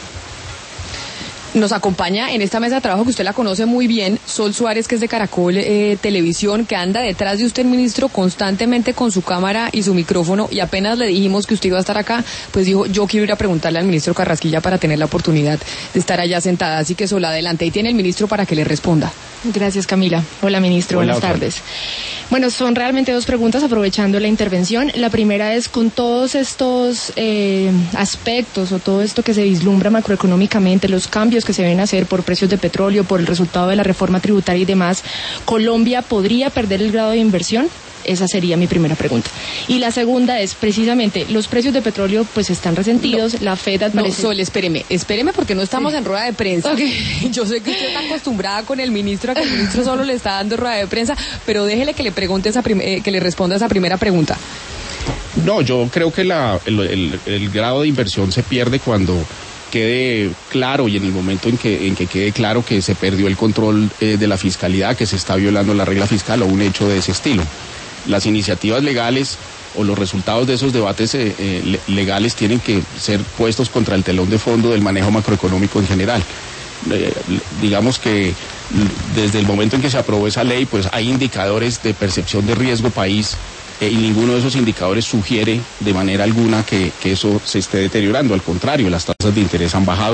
Speaker 1: Nos acompaña en esta mesa de trabajo, que usted la conoce muy bien, Sol Suárez, que es de Caracol Televisión, que anda detrás de usted, ministro, constantemente con su cámara y su micrófono, y apenas le dijimos que usted iba a estar acá, pues dijo, yo quiero ir a preguntarle al ministro Carrasquilla para tener la oportunidad de estar allá sentada. Así que, Sol, adelante, y tiene el ministro para que le responda.
Speaker 7: Gracias, Camila. Hola, ministro.
Speaker 2: Hola,
Speaker 7: buenas tardes. Bueno, son realmente dos preguntas aprovechando la intervención. La primera es, con todos estos aspectos o todo esto que se vislumbra macroeconómicamente, los cambios que se ven hacer por precios de petróleo, por el resultado de la reforma tributaria y demás, ¿Colombia podría perder el grado de inversión? Esa sería mi primera pregunta. Y la segunda es, precisamente, los precios de petróleo pues están resentidos, no, la Fed aparece...
Speaker 1: No, Sol, espéreme porque no estamos en rueda de prensa. Okay. Yo sé que usted está acostumbrada con el ministro a que el ministro solo le está dando rueda de prensa, pero déjele que le pregunte que le responda esa primera pregunta.
Speaker 2: No, yo creo que el grado de inversión se pierde cuando quede claro, y en el momento en que quede claro que se perdió el control de la fiscalidad, que se está violando la regla fiscal o un hecho de ese estilo. Las iniciativas legales o los resultados de esos debates legales tienen que ser puestos contra el telón de fondo del manejo macroeconómico en general. Digamos que desde el momento en que se aprobó esa ley, pues hay indicadores de percepción de riesgo país, y ninguno de esos indicadores sugiere de manera alguna que eso se esté deteriorando. Al contrario, las tasas de interés han bajado,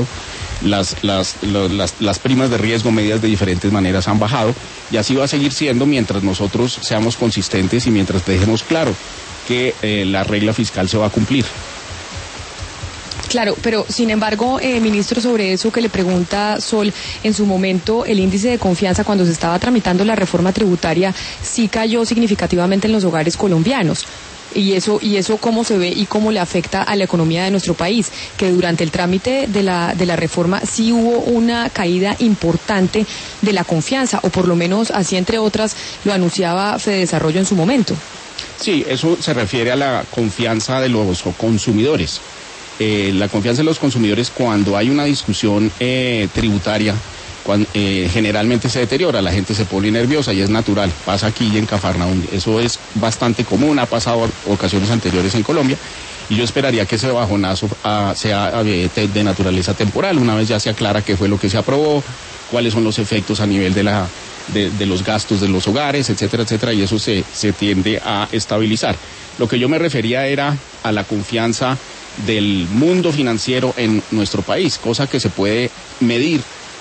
Speaker 2: las primas de riesgo medidas de diferentes maneras han bajado, y así va a seguir siendo mientras nosotros seamos consistentes y mientras dejemos claro que la regla fiscal se va a cumplir.
Speaker 1: Claro, pero sin embargo, ministro, sobre eso que le pregunta Sol, en su momento el índice de confianza cuando se estaba tramitando la reforma tributaria sí cayó significativamente en los hogares colombianos. Y eso cómo se ve y cómo le afecta a la economía de nuestro país, que durante el trámite de la reforma sí hubo una caída importante de la confianza, o por lo menos así, entre otras, lo anunciaba Fedesarrollo en su momento.
Speaker 2: Sí, eso se refiere a la confianza de los consumidores. La confianza de los consumidores, cuando hay una discusión tributaria, generalmente se deteriora, la gente se pone nerviosa, y es natural, pasa aquí y en Cafarnaúm, eso es bastante común, ha pasado ocasiones anteriores en Colombia, y yo esperaría que ese bajonazo sea de naturaleza temporal, una vez ya se aclara qué fue lo que se aprobó, cuáles son los efectos a nivel de los gastos de los hogares, etcétera, etcétera, y eso se tiende a estabilizar. Lo que yo me refería era a la confianza del mundo financiero en nuestro país, cosa que se puede medir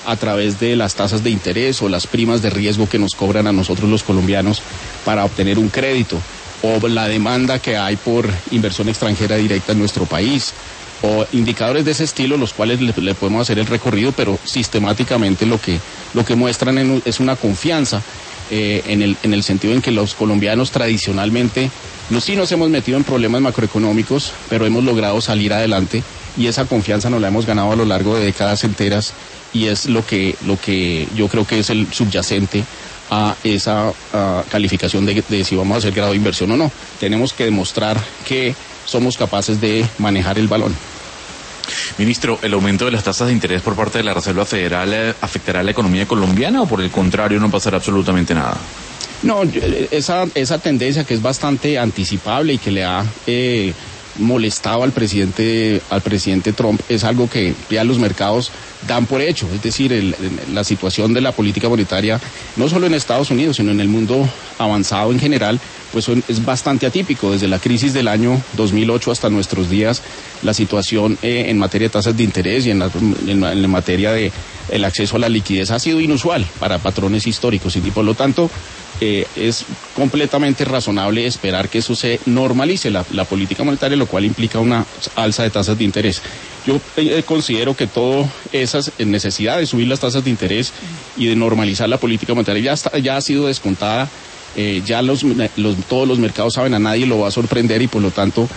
Speaker 2: a través de las tasas de interés o las primas de riesgo que nos cobran a nosotros los colombianos para obtener un crédito, o la demanda que hay por inversión extranjera directa en nuestro país, o indicadores de ese estilo, los cuales le podemos hacer el recorrido, pero sistemáticamente lo que muestran es una confianza en el sentido en que los colombianos tradicionalmente sí nos hemos metido en problemas macroeconómicos, pero hemos logrado salir adelante, y esa confianza nos la hemos ganado a lo largo de décadas enteras, y es lo que yo creo que es el subyacente a esa calificación de si vamos a hacer grado de inversión o no. Tenemos que demostrar que somos capaces de manejar el balón.
Speaker 8: Ministro, ¿el aumento de las tasas de interés por parte de la Reserva Federal afectará a la economía colombiana o por el contrario no pasará absolutamente nada?
Speaker 2: No, esa tendencia que es bastante anticipable y que le ha molestado al presidente Trump es algo que ya los mercados dan por hecho. Es decir, la situación de la política monetaria, no solo en Estados Unidos, sino en el mundo avanzado en general, pues es bastante atípico. Desde la crisis del año 2008 hasta nuestros días, la situación en materia de tasas de interés y en la materia de el acceso a la liquidez ha sido inusual para patrones históricos, y por lo tanto es completamente razonable esperar que eso se normalice, la política monetaria, lo cual implica una alza de tasas de interés. Yo considero que todas esas necesidades de subir las tasas de interés y de normalizar la política monetaria ya ha sido descontada. Ya todos los mercados saben, a nadie lo va a sorprender, y por lo tanto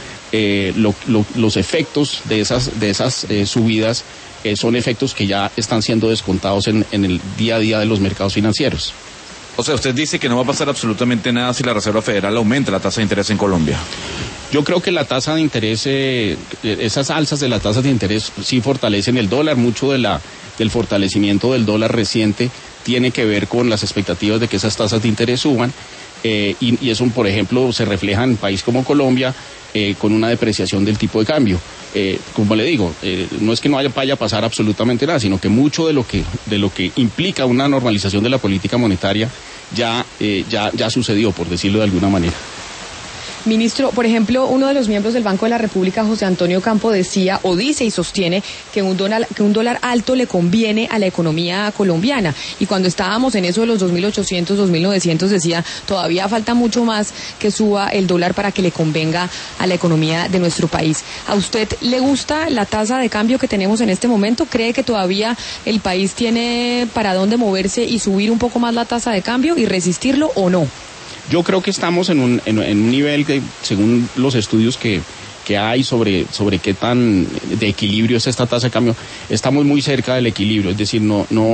Speaker 2: los efectos de esas subidas son efectos que ya están siendo descontados en el día a día de los mercados financieros.
Speaker 8: O sea, usted dice que no va a pasar absolutamente nada si la Reserva Federal aumenta la tasa de interés en Colombia.
Speaker 2: Yo creo que la tasa de interés, esas alzas de las tasas de interés sí fortalecen el dólar. Mucho del fortalecimiento del dólar reciente tiene que ver con las expectativas de que esas tasas de interés suban, y eso, por ejemplo, se refleja en un país como Colombia, con una depreciación del tipo de cambio. Como le digo, no es que no vaya a pasar absolutamente nada, sino que mucho de lo que implica una normalización de la política monetaria ya sucedió, por decirlo de alguna manera.
Speaker 1: Ministro, por ejemplo, uno de los miembros del Banco de la República, José Antonio Campo, dice y sostiene que un dólar alto le conviene a la economía colombiana. Y cuando estábamos en eso de los 2.800, 2.900, decía, todavía falta mucho más que suba el dólar para que le convenga a la economía de nuestro país. ¿A usted le gusta la tasa de cambio que tenemos en este momento? ¿Cree que todavía el país tiene para dónde moverse y subir un poco más la tasa de cambio y resistirlo o no?
Speaker 2: Yo creo que estamos en un nivel que, según los estudios que hay sobre qué tan de equilibrio es esta tasa de cambio, estamos muy cerca del equilibrio. Es decir,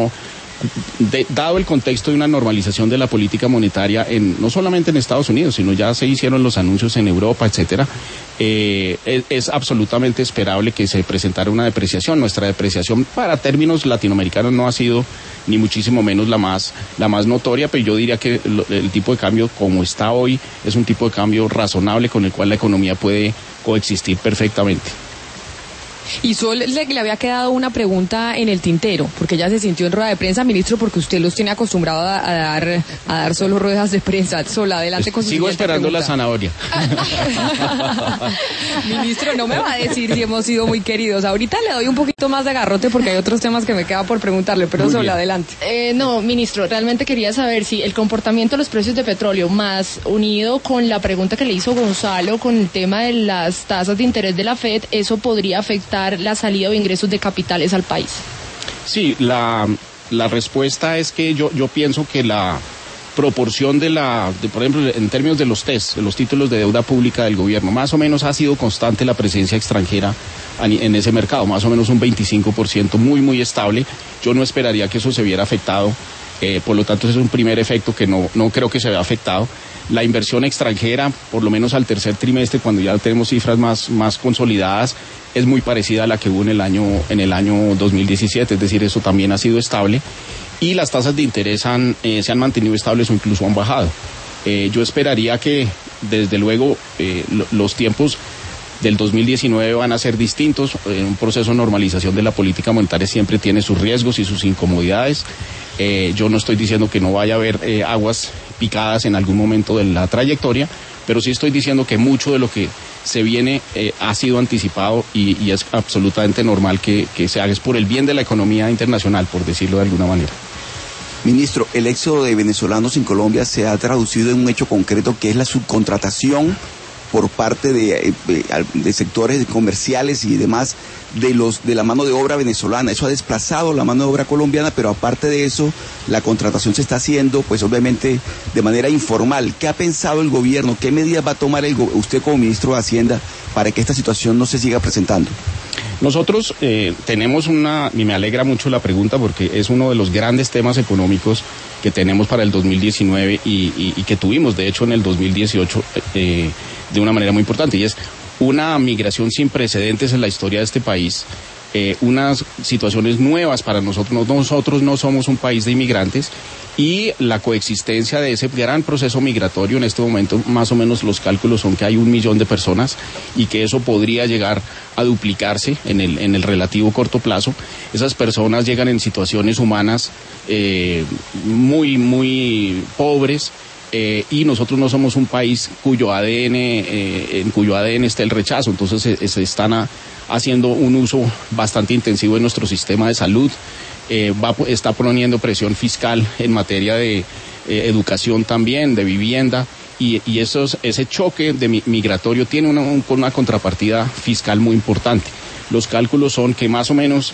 Speaker 2: dado el contexto de una normalización de la política monetaria no solamente en Estados Unidos, sino ya se hicieron los anuncios en Europa, etcétera, es absolutamente esperable que se presentara una depreciación. Nuestra depreciación para términos latinoamericanos no ha sido ni muchísimo menos la más notoria, pero yo diría que el tipo de cambio como está hoy es un tipo de cambio razonable con el cual la economía puede coexistir perfectamente.
Speaker 1: Y Sol le había quedado una pregunta en el tintero, porque ella se sintió en rueda de prensa, ministro, porque usted los tiene acostumbrado a dar solo ruedas de prensa. Sol, adelante con su
Speaker 2: Sigo esperando
Speaker 1: pregunta.
Speaker 2: La zanahoria.
Speaker 1: Ministro, no me va a decir si hemos sido muy queridos. Ahorita le doy un poquito más de garrote porque hay otros temas que me queda por preguntarle, pero Sol, adelante.
Speaker 7: No, ministro, realmente quería saber si el comportamiento de los precios de petróleo, más unido con la pregunta que le hizo Gonzalo con el tema de las tasas de interés de la FED, eso podría afectar la salida o ingresos de capitales al país.
Speaker 2: Sí, la respuesta es que yo pienso que la proporción por ejemplo, en términos de los TES, de los títulos de deuda pública del gobierno, más o menos ha sido constante la presencia extranjera en ese mercado, más o menos un 25%, muy, muy estable. Yo no esperaría que eso se viera afectado, por lo tanto ese es un primer efecto que no creo que se vea afectado. La inversión extranjera, por lo menos al tercer trimestre, cuando ya tenemos cifras más consolidadas, es muy parecida a la que hubo en el año 2017, es decir, eso también ha sido estable. Y las tasas de interés se han mantenido estables o incluso han bajado. Yo esperaría que, desde luego, los tiempos del 2019 van a ser distintos. Un proceso de normalización de la política monetaria siempre tiene sus riesgos y sus incomodidades. Yo no estoy diciendo que no vaya a haber aguas picadas en algún momento de la trayectoria, pero sí estoy diciendo que mucho de lo que se viene ha sido anticipado y es absolutamente normal que se haga. Es por el bien de la economía internacional, por decirlo de alguna manera.
Speaker 3: Ministro, el éxodo de venezolanos en Colombia se ha traducido en un hecho concreto que es la subcontratación por parte de sectores comerciales y demás de la mano de obra venezolana. Eso ha desplazado la mano de obra colombiana, pero aparte de eso, la contratación se está haciendo, pues obviamente, de manera informal. ¿Qué ha pensado el gobierno? ¿Qué medidas va a tomar usted como ministro de Hacienda para que esta situación no se siga presentando?
Speaker 2: Nosotros tenemos y me alegra mucho la pregunta porque es uno de los grandes temas económicos que tenemos para el 2019 y que tuvimos, de hecho, en el 2018 de una manera muy importante, y es una migración sin precedentes en la historia de este país, unas situaciones nuevas para nosotros. Nosotros no somos un país de inmigrantes y la coexistencia de ese gran proceso migratorio. En este momento más o menos los cálculos son que hay 1 millón de personas y que eso podría llegar a duplicarse en el relativo corto plazo. Esas personas llegan en situaciones humanas muy, muy pobres. Y nosotros no somos un país cuyo ADN está el rechazo, entonces se están haciendo un uso bastante intensivo de nuestro sistema de salud, está poniendo presión fiscal en materia de educación también, de vivienda, y ese choque migratorio tiene una contrapartida fiscal muy importante. Los cálculos son que más o menos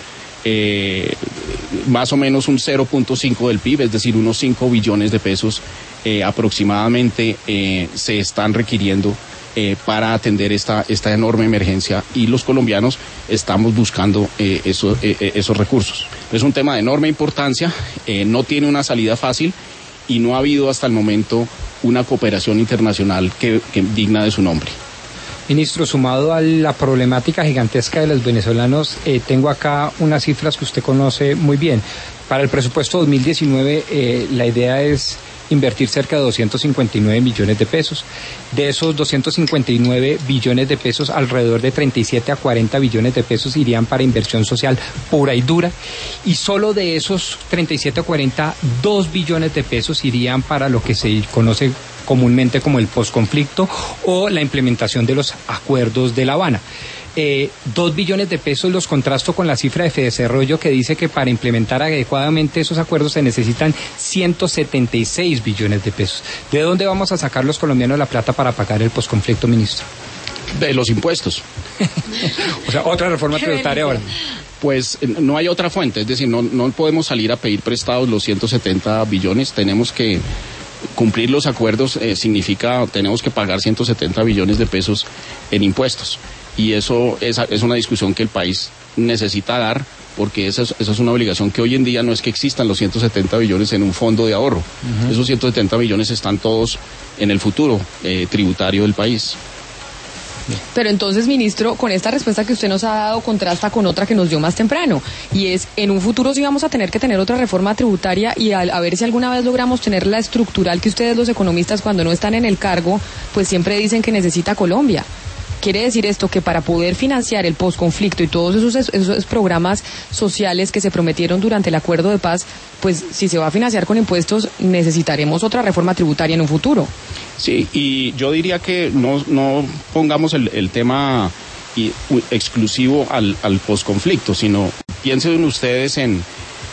Speaker 2: un 0.5 del PIB, es decir, unos 5 billones de pesos aproximadamente se están requiriendo para atender esta enorme emergencia, y los colombianos estamos buscando esos recursos. Es un tema de enorme importancia, no tiene una salida fácil y no ha habido hasta el momento una cooperación internacional que digna de su nombre.
Speaker 9: Ministro, sumado a la problemática gigantesca de los venezolanos, tengo acá unas cifras que usted conoce muy bien. Para el presupuesto 2019, la idea es invertir cerca de 259 millones de pesos. De esos 259 billones de pesos, alrededor de 37 a 40 billones de pesos irían para inversión social pura y dura. Y solo de esos 37 a 40, 2 billones de pesos irían para lo que se conoce comúnmente como el posconflicto o la implementación de los acuerdos de La Habana. 2 billones de pesos los contrasto con la cifra de Fedesarrollo, que dice que para implementar adecuadamente esos acuerdos se necesitan 176 billones de pesos. ¿De dónde vamos a sacar los colombianos la plata para pagar el posconflicto, ministro?
Speaker 2: De los impuestos.
Speaker 9: O sea, otra reforma tributaria ahora.
Speaker 2: Pues no hay otra fuente, es decir, no podemos salir a pedir prestados los 170 billones, tenemos que cumplir los acuerdos, tenemos que pagar 170 billones de pesos en impuestos. Y eso es una discusión que el país necesita dar, porque esa es una obligación que hoy en día no es que existan los 170 billones en un fondo de ahorro. Uh-huh. Esos 170 billones están todos en el futuro tributario del país.
Speaker 1: Pero entonces, ministro, con esta respuesta que usted nos ha dado, contrasta con otra que nos dio más temprano, y es, en un futuro sí vamos a tener que tener otra reforma tributaria, y a ver si alguna vez logramos tener la estructural que ustedes, los economistas, cuando no están en el cargo, pues siempre dicen que necesita Colombia. Quiere decir esto que para poder financiar el posconflicto y todos esos programas sociales que se prometieron durante el acuerdo de paz, pues si se va a financiar con impuestos, necesitaremos otra reforma tributaria en un futuro.
Speaker 2: Sí, y yo diría que no pongamos el tema exclusivo al posconflicto, sino piensen ustedes en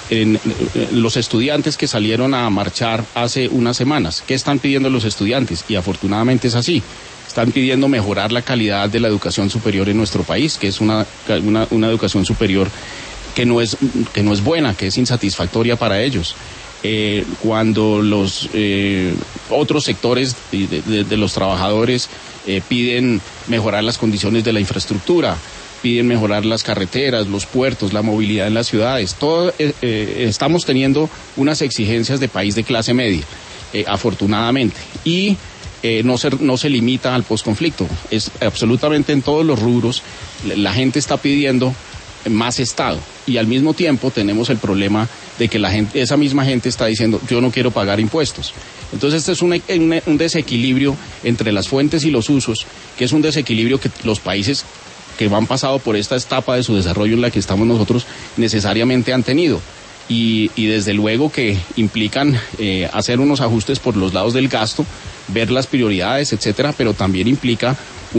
Speaker 2: los estudiantes que salieron a marchar hace unas semanas. ¿Qué están pidiendo los estudiantes? Y afortunadamente es así. Están pidiendo mejorar la calidad de la educación superior en nuestro país, que es una educación superior que no es buena, que es insatisfactoria para ellos. Cuando los otros sectores de los trabajadores piden mejorar las condiciones de la infraestructura, piden mejorar las carreteras, los puertos, la movilidad en las ciudades, estamos teniendo unas exigencias de país de clase media, afortunadamente, y no se limita al posconflicto, es absolutamente en todos los rubros. La gente está pidiendo más Estado, y al mismo tiempo tenemos el problema de que esa misma gente está diciendo, yo no quiero pagar impuestos. Entonces este es un desequilibrio entre las fuentes y los usos, que es un desequilibrio que los países que han pasado por esta etapa de su desarrollo en la que estamos nosotros necesariamente han tenido. y desde luego que implican hacer unos ajustes por los lados del gasto, ver las prioridades, etcétera, pero también implica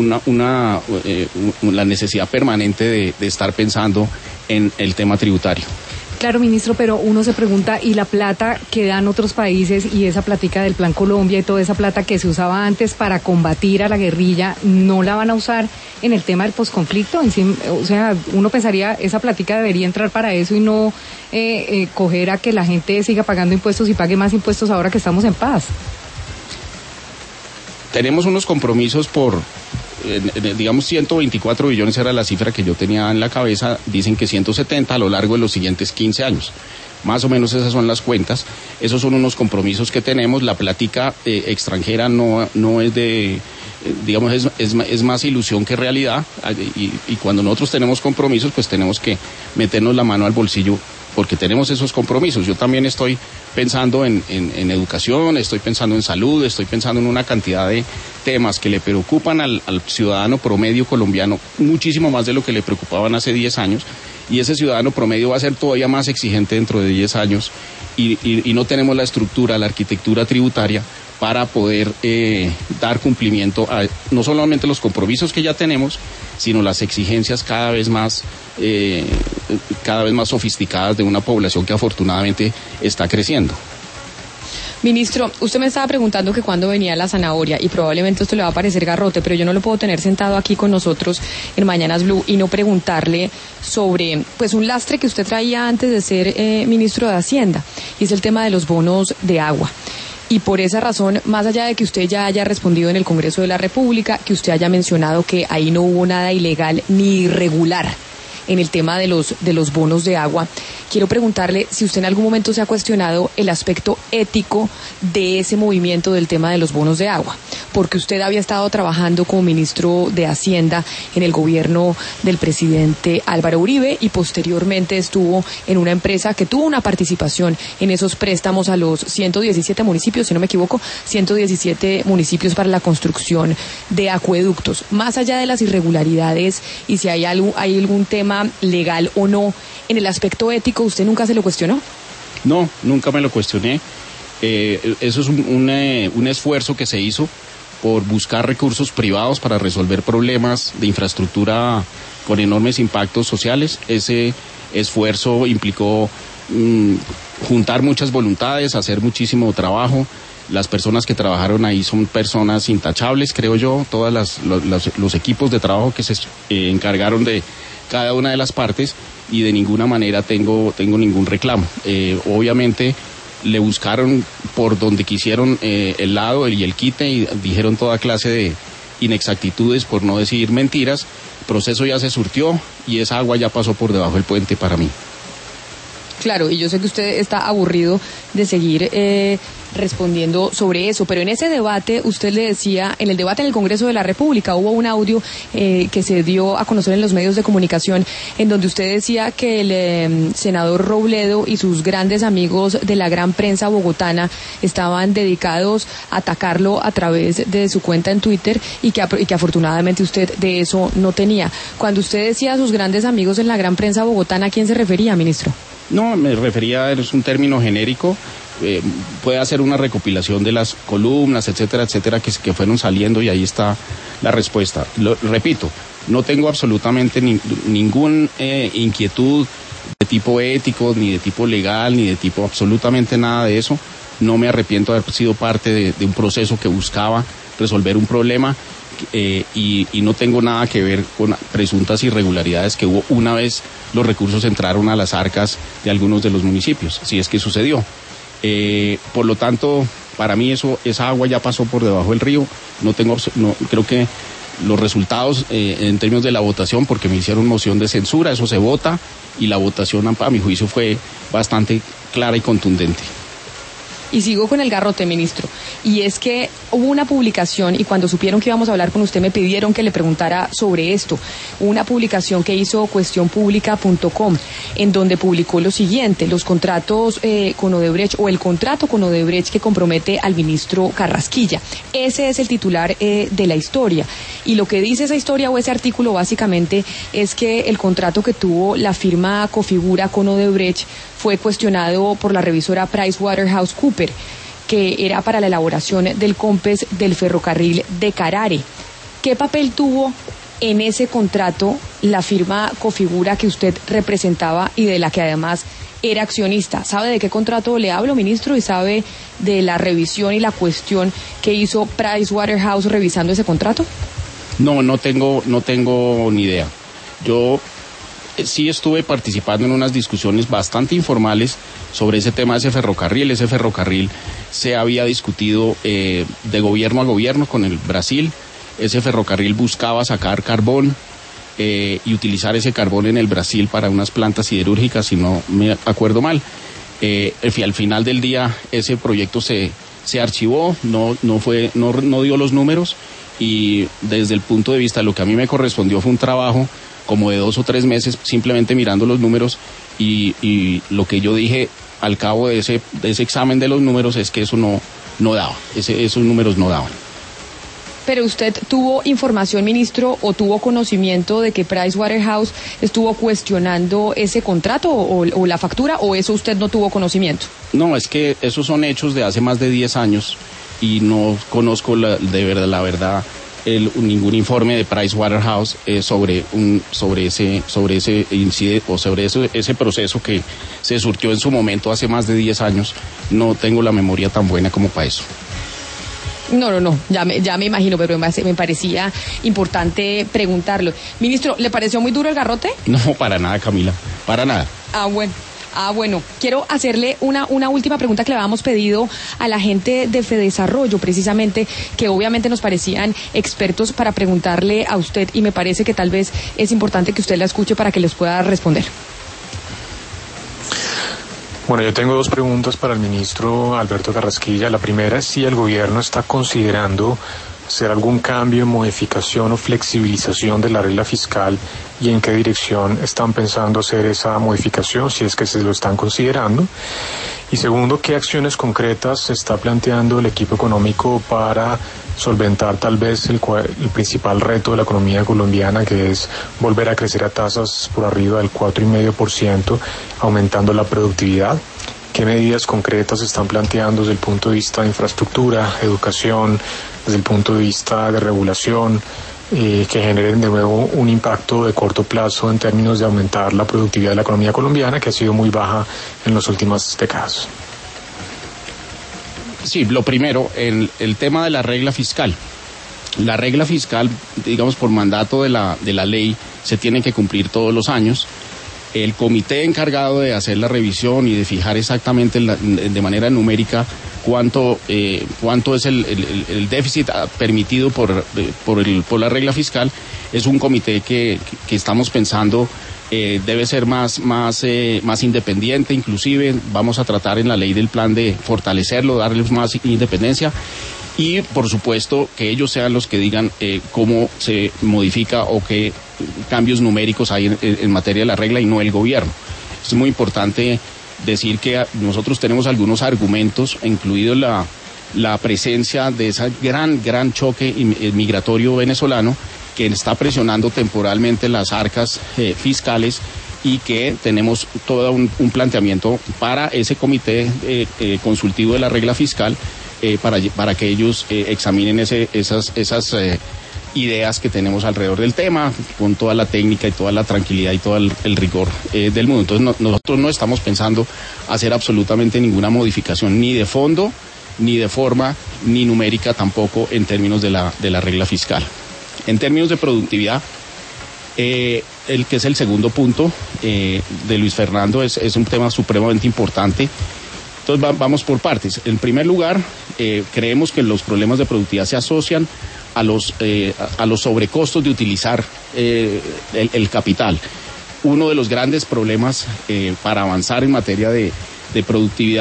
Speaker 2: la necesidad permanente de estar pensando en el tema tributario.
Speaker 5: Claro, ministro, pero uno se pregunta, ¿y la plata que dan otros países y esa plática del Plan Colombia y toda esa plata que se usaba antes para combatir a la guerrilla, no la van a usar en el tema del posconflicto? O sea, uno pensaría, esa plática debería entrar para eso y no coger a que la gente siga pagando impuestos y pague más impuestos ahora que estamos en paz.
Speaker 2: Tenemos unos compromisos por, digamos, 124 billones era la cifra que yo tenía en la cabeza, dicen que 170 a lo largo de los siguientes 15 años. Más o menos esas son las cuentas, esos son unos compromisos que tenemos, la plática extranjera no es de, digamos, es más ilusión que realidad, y cuando nosotros tenemos compromisos, pues tenemos que meternos la mano al bolsillo, porque tenemos esos compromisos. Yo también estoy pensando en educación, estoy pensando en salud, estoy pensando en una cantidad de temas que le preocupan al ciudadano promedio colombiano, muchísimo más de lo que le preocupaban hace 10 años, y ese ciudadano promedio va a ser todavía más exigente dentro de 10 años, y no tenemos la estructura, la arquitectura tributaria para poder dar cumplimiento a no solamente los compromisos que ya tenemos, sino las exigencias cada vez más sofisticadas de una población que afortunadamente está creciendo.
Speaker 1: Ministro, usted me estaba preguntando que cuándo venía la zanahoria, y probablemente esto le va a parecer garrote, pero yo no lo puedo tener sentado aquí con nosotros en Mañanas Blue y no preguntarle sobre pues un lastre que usted traía antes de ser ministro de Hacienda, y es el tema de los bonos de agua. Y por esa razón, más allá de que usted ya haya respondido en el Congreso de la República, que usted haya mencionado que ahí no hubo nada ilegal ni irregular en el tema de los bonos de agua, quiero preguntarle si usted en algún momento se ha cuestionado el aspecto ético de ese movimiento del tema de los bonos de agua, porque usted había estado trabajando como ministro de Hacienda en el gobierno del presidente Álvaro Uribe y posteriormente estuvo en una empresa que tuvo una participación en esos préstamos a los 117 municipios, si no me equivoco, 117 municipios para la construcción de acueductos. Más allá de las irregularidades y si hay algún tema legal o no, en el aspecto ético, ¿usted nunca se lo cuestionó?
Speaker 2: No, nunca me lo cuestioné. Eso es un esfuerzo que se hizo por buscar recursos privados para resolver problemas de infraestructura con enormes impactos sociales. Ese esfuerzo implicó juntar muchas voluntades, hacer muchísimo trabajo. Las personas que trabajaron ahí son personas intachables, creo yo. Todos los equipos de trabajo que se encargaron de cada una de las partes, y de ninguna manera tengo ningún reclamo. Obviamente le buscaron por donde quisieron el lado y el quite, y dijeron toda clase de inexactitudes, por no decir mentiras. El proceso ya se surtió y esa agua ya pasó por debajo del puente para mí.
Speaker 1: Claro, y yo sé que usted está aburrido de seguir respondiendo sobre eso, pero en ese debate usted le decía, en el debate en el Congreso de la República hubo un audio que se dio a conocer en los medios de comunicación, en donde usted decía que el senador Robledo y sus grandes amigos de la gran prensa bogotana estaban dedicados a atacarlo a través de su cuenta en Twitter, y que afortunadamente usted de eso no tenía. Cuando usted decía a sus grandes amigos en la gran prensa bogotana, ¿a quién se refería, ministro?
Speaker 2: No, me refería, es un término genérico, puede hacer una recopilación de las columnas, etcétera, etcétera, que fueron saliendo, y ahí está la respuesta. Repito, no tengo absolutamente ninguna inquietud de tipo ético, ni de tipo legal, ni de tipo absolutamente nada de eso. No me arrepiento de haber sido parte de un proceso que buscaba resolver un problema, y no tengo nada que ver con presuntas irregularidades que hubo una vez los recursos entraron a las arcas de algunos de los municipios, si es que sucedió. Por lo tanto, para mí esa agua ya pasó por debajo del río. Creo que los resultados en términos de la votación, porque me hicieron moción de censura, eso se vota, y la votación a mi juicio fue bastante clara y contundente.
Speaker 1: Y sigo con el garrote, ministro. y es que hubo una publicación, y cuando supieron que íbamos a hablar con usted me pidieron que le preguntara sobre esto, una publicación que hizo cuestionpublica.com, en donde publicó lo siguiente: los contratos con Odebrecht, o el contrato con Odebrecht que compromete al ministro Carrasquilla. Ese es el titular de la historia, y lo que dice esa historia o ese artículo básicamente es que el contrato que tuvo la firma Cofigura con Odebrecht fue cuestionado por la revisora PricewaterhouseCoopers, que era para la elaboración del COMPES del ferrocarril de Carare. ¿Qué papel tuvo en ese contrato la firma Cofigura que usted representaba y de la que además era accionista? ¿Sabe de qué contrato le hablo, ministro? ¿Y sabe de la revisión y la cuestión que hizo Pricewaterhouse revisando ese contrato?
Speaker 2: No tengo ni idea. Yo sí estuve participando en unas discusiones bastante informales sobre ese tema de ese ferrocarril. Ese ferrocarril se había discutido de gobierno a gobierno con el Brasil. Ese ferrocarril buscaba sacar carbón y utilizar ese carbón en el Brasil para unas plantas siderúrgicas, si no me acuerdo mal. Al final del día ese proyecto se archivó, no dio los números, y desde el punto de vista de lo que a mí me correspondió fue un trabajo como de 2 o 3 meses simplemente mirando los números, y lo que yo dije al cabo de ese examen de los números es que eso no daba, esos números no daban.
Speaker 1: Pero usted tuvo información, ministro, o tuvo conocimiento de que Pricewaterhouse estuvo cuestionando ese contrato o la factura, o eso usted no tuvo conocimiento.
Speaker 2: No, es que esos son hechos de hace más de 10 años y no conozco la verdad ningún informe de Pricewaterhouse sobre ese incidente o sobre ese proceso que se surtió en su momento hace más de 10 años. No tengo la memoria tan buena como para eso.
Speaker 1: No, ya me imagino, pero me parecía importante preguntarlo. Ministro, ¿le pareció muy duro el garrote?
Speaker 2: No, para nada, Camila, para nada.
Speaker 1: Bueno, quiero hacerle una última pregunta que le habíamos pedido a la gente de Fedesarrollo, precisamente, que obviamente nos parecían expertos para preguntarle a usted, y me parece que tal vez es importante que usted la escuche para que les pueda responder.
Speaker 10: Bueno, yo tengo 2 preguntas para el ministro Alberto Carrasquilla. La primera es si el gobierno está considerando hacer algún cambio, modificación o flexibilización de la regla fiscal, y en qué dirección están pensando hacer esa modificación, si es que se lo están considerando. Y segundo, ¿qué acciones concretas se está planteando el equipo económico para solventar tal vez el principal reto de la economía colombiana, que es volver a crecer a tasas por arriba del 4,5%, aumentando la productividad? ¿Qué medidas concretas se están planteando desde el punto de vista de infraestructura, educación, desde el punto de vista de regulación, que generen de nuevo un impacto de corto plazo en términos de aumentar la productividad de la economía colombiana, que ha sido muy baja en las últimas décadas?
Speaker 2: Sí, lo primero, el tema de la regla fiscal. La regla fiscal, digamos, por mandato de la ley, se tiene que cumplir todos los años. El comité encargado de hacer la revisión y de fijar exactamente de manera numérica cuánto es el déficit permitido por la regla fiscal, es un comité que estamos pensando debe ser más independiente. Inclusive vamos a tratar en la ley del plan de fortalecerlo, darles más independencia, y por supuesto que ellos sean los que digan cómo se modifica o qué cambios numéricos hay en materia de la regla, y no el gobierno. Es muy importante decir que nosotros tenemos algunos argumentos, incluido la presencia de ese gran choque migratorio venezolano que está presionando temporalmente las arcas fiscales, y que tenemos todo un planteamiento para ese comité consultivo de la regla fiscal para que ellos examinen esas ideas que tenemos alrededor del tema, con toda la técnica y toda la tranquilidad y todo el rigor del mundo. Entonces nosotros no estamos pensando hacer absolutamente ninguna modificación, ni de fondo, ni de forma, ni numérica tampoco, en términos de la regla fiscal. En términos de productividad, el que es el segundo punto de Luis Fernando, es un tema supremamente importante. Entonces vamos por partes. En primer lugar, creemos que los problemas de productividad se asocian a los sobrecostos de utilizar el capital. Uno de los grandes problemas para avanzar en materia de productividad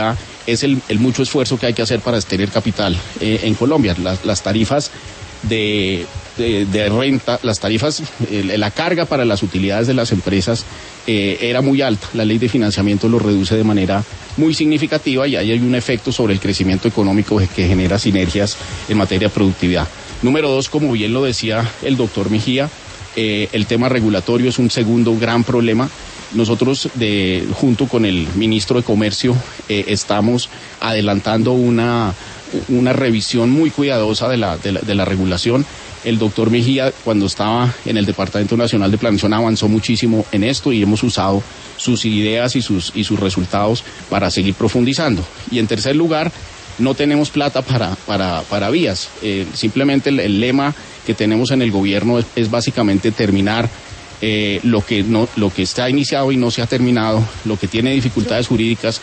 Speaker 2: es el mucho esfuerzo que hay que hacer para tener capital en Colombia. Las tarifas de renta, las tarifas, la carga para las utilidades de las empresas era muy alta. La ley de financiamiento lo reduce de manera muy significativa y ahí hay un efecto sobre el crecimiento económico que genera sinergias en materia de productividad. Número 2, como bien lo decía el doctor Mejía, el tema regulatorio es un segundo gran problema. Nosotros, junto con el ministro de Comercio, estamos adelantando una revisión muy cuidadosa de la regulación. El doctor Mejía, cuando estaba en el Departamento Nacional de Planeación, avanzó muchísimo en esto y hemos usado sus ideas y sus resultados para seguir profundizando. Y en tercer lugar, no tenemos plata para vías. Simplemente el lema que tenemos en el gobierno es básicamente terminar lo que está iniciado y no se ha terminado, lo que tiene dificultades jurídicas,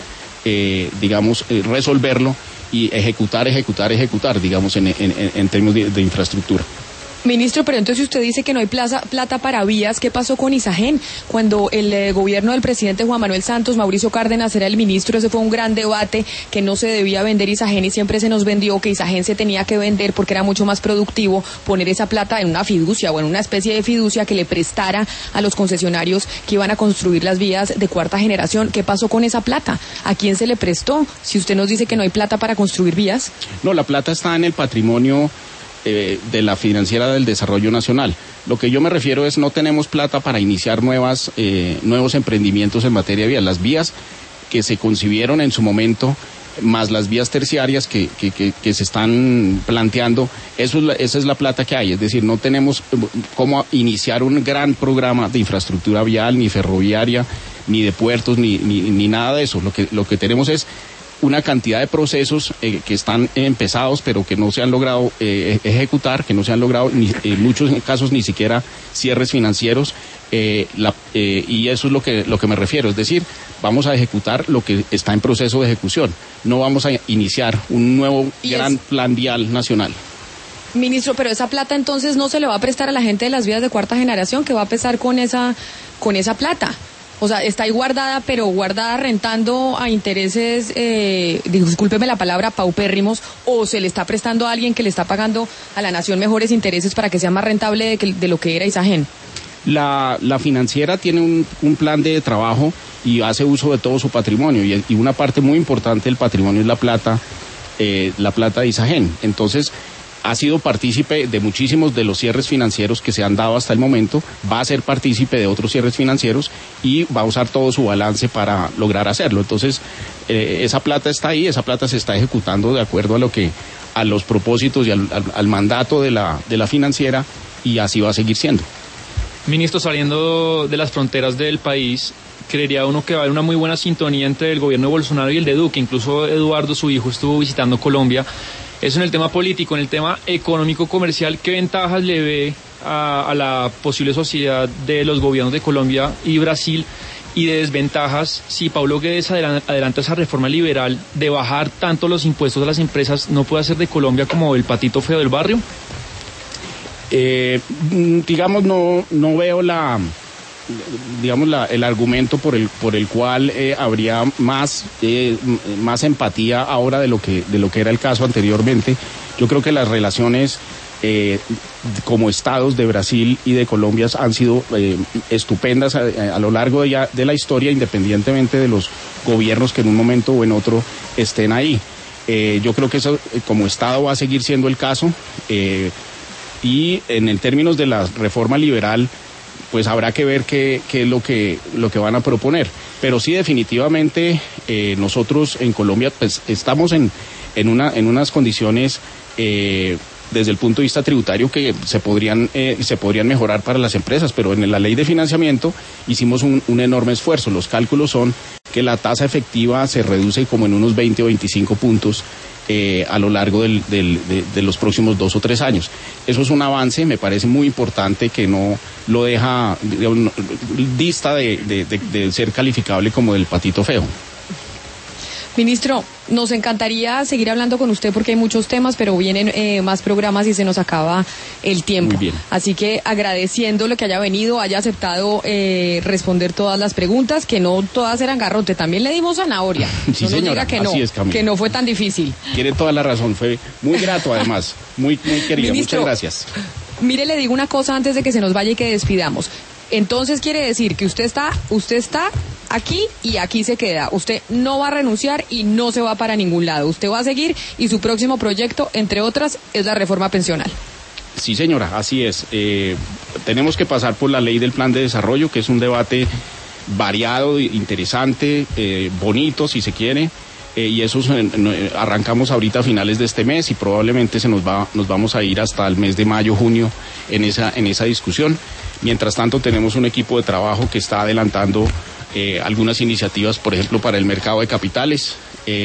Speaker 2: resolverlo y ejecutar, digamos, en términos de infraestructura.
Speaker 1: Ministro, pero entonces usted dice que no hay plata para vías. ¿Qué pasó con Isagen? Cuando el gobierno del presidente Juan Manuel Santos, Mauricio Cárdenas era el ministro, ese fue un gran debate, que no se debía vender Isagen y siempre se nos vendió que Isagen se tenía que vender porque era mucho más productivo poner esa plata en una fiducia o en una especie de fiducia que le prestara a los concesionarios que iban a construir las vías de cuarta generación. ¿Qué pasó con esa plata? ¿A quién se le prestó? Si usted nos dice que no hay plata para construir vías.
Speaker 2: No, la plata está en el patrimonio de la Financiera del Desarrollo Nacional. Lo que yo me refiero es no tenemos plata para iniciar nuevos emprendimientos en materia de vías. Las vías que se concibieron en su momento, más las vías terciarias que se están planteando, esa es la plata que hay. Es decir, no tenemos cómo iniciar un gran programa de infraestructura vial, ni ferroviaria, ni de puertos, ni nada de eso. Lo que tenemos es una cantidad de procesos que están empezados pero que no se han logrado ejecutar, que no se han logrado en muchos casos ni siquiera cierres financieros, y eso es lo que me refiero, es decir, vamos a ejecutar lo que está en proceso de ejecución, no vamos a iniciar un nuevo gran plan vial nacional.
Speaker 1: Ministro, pero esa plata entonces no se le va a prestar a la gente de las vías de cuarta generación, que va a pesar con esa plata. O sea, está ahí guardada, pero guardada rentando a intereses, discúlpeme la palabra, paupérrimos, o se le está prestando a alguien que le está pagando a la nación mejores intereses para que sea más rentable de lo que era Isagen.
Speaker 2: La financiera tiene un plan de trabajo y hace uso de todo su patrimonio, y una parte muy importante del patrimonio es la plata de Isagen. Entonces, ha sido partícipe de muchísimos de los cierres financieros que se han dado hasta el momento, va a ser partícipe de otros cierres financieros y va a usar todo su balance para lograr hacerlo. Entonces, esa plata está ahí, esa plata se está ejecutando de acuerdo a los propósitos y al mandato de la financiera, y así va a seguir siendo.
Speaker 11: Ministro, saliendo de las fronteras del país, creería uno que va a haber una muy buena sintonía entre el gobierno de Bolsonaro y el de Duque. Incluso Eduardo, su hijo, estuvo visitando Colombia. Eso en el tema político. En el tema económico-comercial, ¿qué ventajas le ve a la posible sociedad de los gobiernos de Colombia y Brasil, y de desventajas si Paulo Guedes adelanta esa reforma liberal de bajar tanto los impuestos a las empresas? ¿No puede hacer de Colombia como el patito feo del barrio?
Speaker 2: Digamos, no veo el argumento por el cual habría más empatía ahora de lo que era el caso anteriormente. Yo creo que las relaciones como estados de Brasil y de Colombia han sido estupendas a lo largo de la historia, independientemente de los gobiernos que en un momento o en otro estén ahí. Yo creo que eso como estado va a seguir siendo el caso, y en términos de la reforma liberal, pues habrá que ver qué es lo que van a proponer. Pero sí, definitivamente, nosotros en Colombia pues estamos en unas condiciones desde el punto de vista tributario que se podrían mejorar para las empresas, pero en la ley de financiamiento hicimos un enorme esfuerzo. Los cálculos son que la tasa efectiva se reduce como en unos 20 o 25 puntos a lo largo de los próximos 2 o 3 años. Eso es un avance, me parece muy importante, que no lo deja, dista de ser calificable como del patito feo.
Speaker 1: Ministro, nos encantaría seguir hablando con usted porque hay muchos temas, pero vienen más programas y se nos acaba el tiempo.
Speaker 2: Muy bien.
Speaker 1: Así que agradeciéndole que haya venido, haya aceptado responder todas las preguntas, que no todas eran garrote, también le dimos zanahoria.
Speaker 2: Sí,
Speaker 1: no nos
Speaker 2: señora,
Speaker 1: diga que
Speaker 2: así
Speaker 1: no,
Speaker 2: es, Camila.
Speaker 1: que no fue tan difícil.
Speaker 2: Tiene toda la razón, fue muy grato además, muy querido,
Speaker 1: Ministro,
Speaker 2: muchas gracias.
Speaker 1: Mire, le digo una cosa antes de que se nos vaya y que despidamos. Entonces quiere decir que usted está aquí y aquí se queda. Usted no va a renunciar y no se va para ningún lado. Usted va a seguir y su próximo proyecto, entre otras, es la reforma pensional.
Speaker 2: Sí, señora, así es. Tenemos que pasar por la ley del plan de desarrollo, que es un debate variado, interesante, bonito, si se quiere. Y eso arrancamos ahorita a finales de este mes y probablemente nos vamos a ir hasta el mes de mayo, junio en esa discusión. Mientras tanto, tenemos un equipo de trabajo que está adelantando algunas iniciativas, por ejemplo, para el mercado de capitales.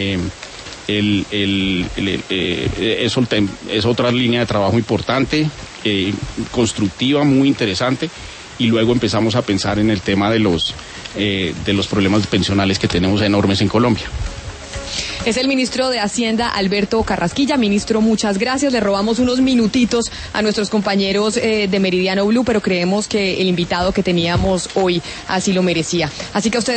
Speaker 2: Es otra línea de trabajo importante, constructiva, muy interesante. Y luego empezamos a pensar en el tema de los problemas pensionales que tenemos enormes en Colombia.
Speaker 1: Es el ministro de Hacienda, Alberto Carrasquilla. Ministro, muchas gracias. Le robamos unos minutitos a nuestros compañeros de Meridiano Blue, pero creemos que el invitado que teníamos hoy así lo merecía. Así que a ustedes